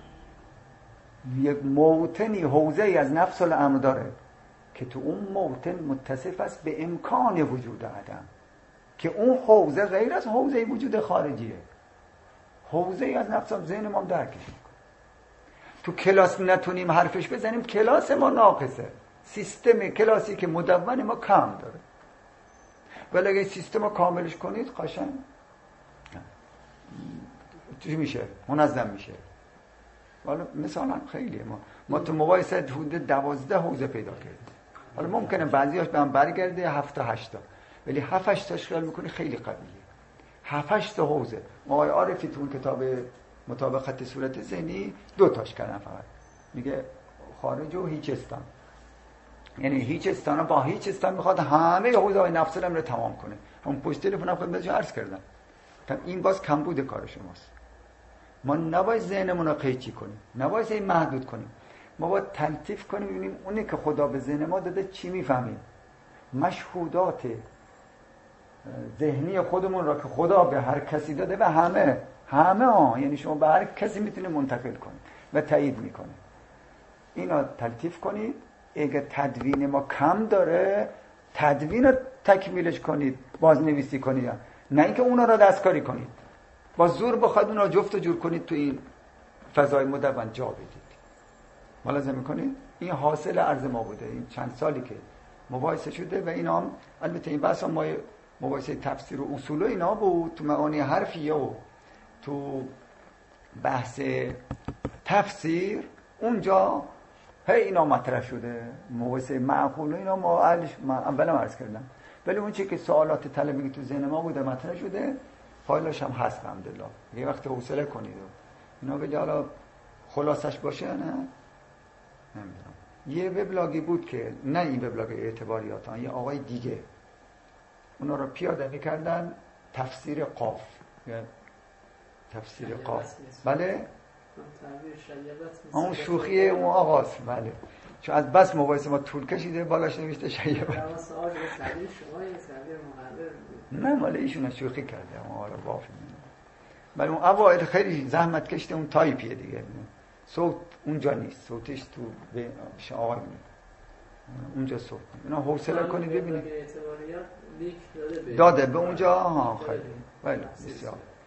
یک موطنی حوزه‌ای از نفس الامر داره که تو اون موطن متصف است به امکان وجود آدم، که اون حوزه غیر از حوزه وجود خارجیه، حوزه‌ای از نفس ذهن ما درکش می‌کنه. تو کلاس نتونیم حرفش بزنیم، کلاس ما ناقصه، سیستم کلاسی که مدون ما کم داره. ولی اگه سیستم رو کاملش کنید قشنگ چی میشه؟ منظم میشه. حالا مثلا خیلیه ما تو مقایسه حدود 12 حوزه پیدا کردیم. حالا ممکنه بعضیاش به هم برگرده 7 تا 8 تا، ولی 7 8 تاش خیال میکنه خیلی قویه. 7 8 تا حوزه. آقای عارفی تو اون کتاب مطابقت صورت ذهنی 2 تاش کردن فقط. میگه خارج و هیچستان، یعنی هیچستان با هیچستان میخواد همه حوزه های نفس الامر رو تمام کنه. همون پشت تلفن خدمتتون عرض کردم، این باز کمبود کار شماست. ما نباید ذهنمون رو قیچی کنیم، نباید این محدود کنیم، ما باید تلطیف کنیم، ببینیم اونی که خدا به ذهن ما داده چی میفهمیم. مشهودات ذهنی خودمون را که خدا به هر کسی داده و همه یعنی شما به هر کسی میتونید منتقل کنید و تایید میکنه. اینا تلطیف کنید. اگه تدوین ما کم داره، تدوین رو تکمیلش کنید، بازنویسی کنید، نه اینکه اونا را دستکاری کنید با زور بخواید اونا جفت و جور کنید تو این فضای مدون جا بدید. ملاحظه میکنید این حاصل عرض ما بوده این چند سالی که مباحثه شده. و اینا هم البته این بحث هم ما مباحثه تفسیر و اصول و اینا بود، تو معانی حرفیه و تو بحث تفسیر اونجا اینا مطرح شده، مباحثه معقول و اینا ما اولم عرض کردم. ولی اون چیزی که سوالات طلبی تو ذهن ما بوده مطرح شده، فایلش هم هست الحمدلله. یه وقت حوصله کنید و اینا. ولی حالا خلاصش باشه نه نمیدونم. یه وبلاگی بود که نه این وبلاگ اعتباریات، یه آقای دیگه اونا رو پیاده میکردن، تفسیر قاف یا تفسیر قاف. بله اون شوخی اون آغاز. بله چون از بس مباحثه ما طول کشیده بالاش نوشته شیبت. نه مال ایشون شوخی کرده اون حالا قاف. ولی اون اوایل خیلی زحمت کشته، اون تایپیه دیگه، صوت اونجا نیست، صوتش تو به آقای اونجا صوت. اینا حوصله کنید ببینید. داده به اونجا. خیلی بله بسیار.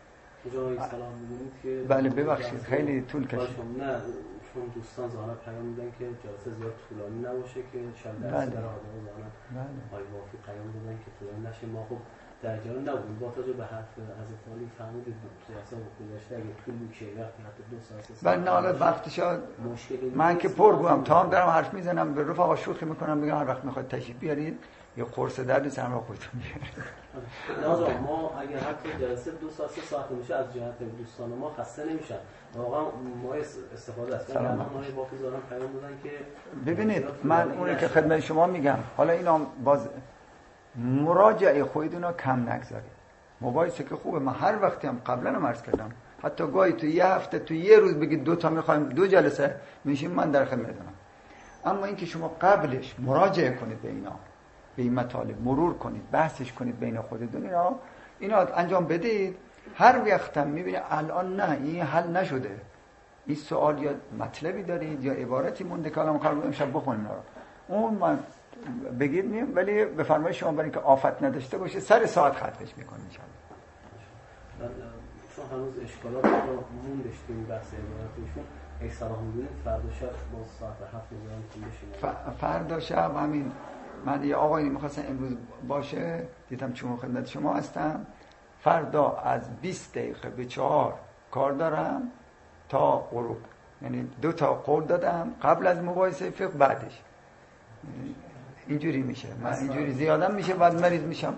جای سلام می‌دونید که بله ببخشید خیلی طول کشید. نه چون دوستان ظاهرا پیام میدن که جلسه زیاد طولانی نباشه که شاید درس بله. در آدم ظاهرا آقای وافی پیام دادن که طولانی نشه. ما خب در جریان نبودیم، با توجه به حرف حضرت علی فهمیدید جلسه گذشته اگه طول بکشه وقتی حتی 2 ساعت بله نه حالا وقتش مشکلی من که پر بودم تا هم دارم حرف میزنم به رفقا شوخی میکنم میگم هر وقت میخواید تشریف بیارید یه قرص درد سرما خودتون بیارید. ما اگر حتی جلسه 2 ساعت 3 ساعت میشه از جهت دوستان ما خسته نمیشن، واقعا ما استفاده است. الان ما وافی زارن پیام دادن که ببینید من اونی که خدمت شما میگم، حالا اینا باز مراجعه خودتون کم نگذارید. موبایل که خوبه، من هر وقتی هم قبلا هم عرض کردم حتی گاهی تو یه هفته تو یه روز بگید 2 تا میخوایم 2 جلسه میشیم، من در خدمتتونم. اما اینکه شما قبلش مراجعه کنید به اینا، به این مطالب مرور کنید، بحثش کنید بین خودتون، اینا انجام بدید. هر وقت هم میبینید الان نه این حل نشده، این سوال یا مطلبی دارید یا عبارتی مونده که الان کار امشب بخونیم اینا رو، اون من بگید میم، ولی به فرمایش شما برای اینکه آفت نداشته باشه سر ساعت ختمش میکنیم ان شاء الله. چون هنوز اشکالات رو موندش تو این بحث عبارتشون، اگه سلام می‌دونید فردا شب با ساعت 7 میذارم تو بشینیم. فردا شب همین من یه آقایی می‌خواستم امروز باشه، دیدم چون خدمت شما هستم، فردا از 20 دقیقه به 4 کار دارم تا غروب، یعنی 2 تا قول دادم قبل از مباحثه فقه، بعدش اینجوری میشه، من اینجوری زیادم میشه بعد مریض میشم.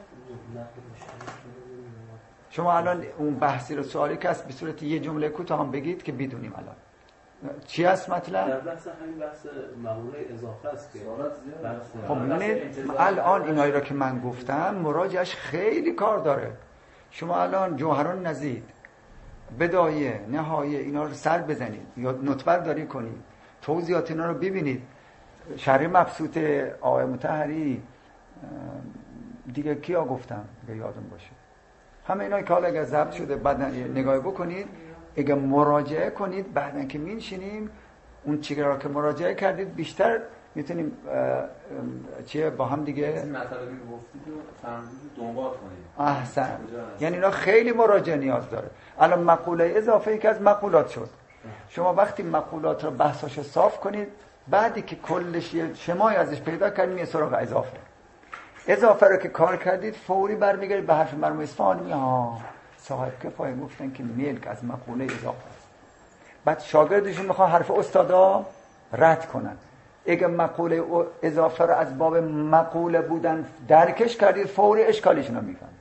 شما الان اون بحثی رو سوالی که هست به صورت یه جمله کوتاه هم بگید که بدونیم الان چی هست مطلب. در بحث همین بحث مقوله اضافه است که خب ببینید الان اینایی رو که من گفتم مراجعش خیلی کار داره. شما الان جوهران نزید، بدایه، نهایه اینا رو سر بزنید یا نطبر داری کنید، توضیحات اینا رو ببینید، شرح مبسوط آقای مطهری دیگه کیا گفتم به یادم باشه، همه اینا که حالا اگر ضبط شده بعد نگاه بکنید، اگر مراجعه کنید بعدن که میشینیم اون چیزی را که مراجعه کردید بیشتر میتونیم چیه با هم دیگه این مطلبی که گفتید رو فهمیدید دنبال کنید. احسن، یعنی اینا خیلی مراجعه نیاز داره. الان مقوله اضافه یکی از مقولات شد. شما وقتی مقولات رو بحثاشو صاف کنید، بعدی که کلش یه شمایی ازش پیدا کردید میه سراغ اضافه رو که کار کردید فوری برمیگردید به حرف مرحوم اصفهانی، میگه ها صاحب کفایه گفتن که ملک از مقوله اضافه است. بعد شاگردشون میخوان حرف استادا رد کنن. اگه مقوله اضافه رو از باب مقوله بودن درکش کردید فوری اشکالیشون رو میفهمید.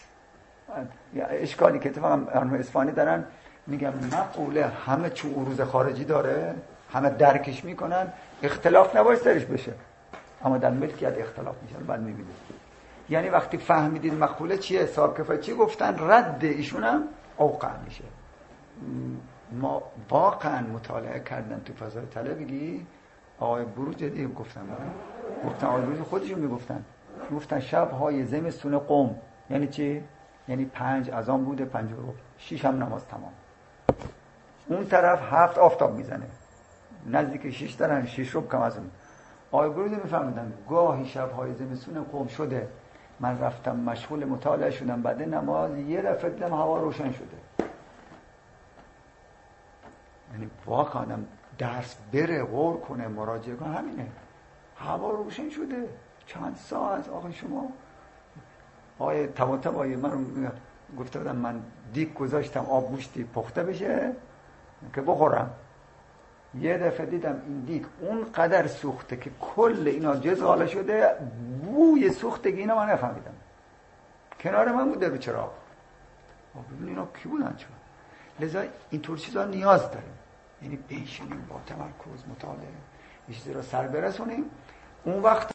اشکالی که اتفاقا مرحوم اصفهانی دارن میگن مقوله همه چون عروض خارجی داره، همه درکش میکنن، اختلاف نباید سرش بشه، اما در ملکیت اختلاف میشه. بعد میبینید یعنی وقتی فهمیدید مقوله چیه، حساب کفایه چی گفتن، رد ایشون هم اوقع میشه. ما واقعا مطالعه کردن تو فضای طلبگی، آقای بروجردی گفتن آقای بروجردی خودشون میگفتن شب‌های زمستون قم یعنی چی؟ یعنی 5 اذان بوده 5 رو 6 هم نماز تمام، اون طرف 7 آفتاب میزنه، نزدیک 6 دارن 6 رو کم از اون. آقای بروجردی میفهمیدن گاهی شب‌های زمستون قم شده من رفتم مشغول مطالعه شدم، بعد نماز یه دفعه دیدم هوا روشن شده. یعنی واقعا درس بره غور کنه مراجعه کنه همینه، هوا روشن شده چند ساعت. آقای شما آقای طباطبایی من گفته بودم من دیگ گذاشتم آب گوشتی پخته بشه که بخورم، یه دفعه دیدم این دیگ اون قدر سوخته که کل اینا جزاله شده، بوی سوختگی اینا من نفهمیدم، کنار من بوده رو چراغ. ببین اینا کی بودن چون؟ لذا اینطور چیزا نیاز داریم، یعنی بنشینیم با تمرکز مطالعه یه چیزی رو سر برسونیم، اون وقت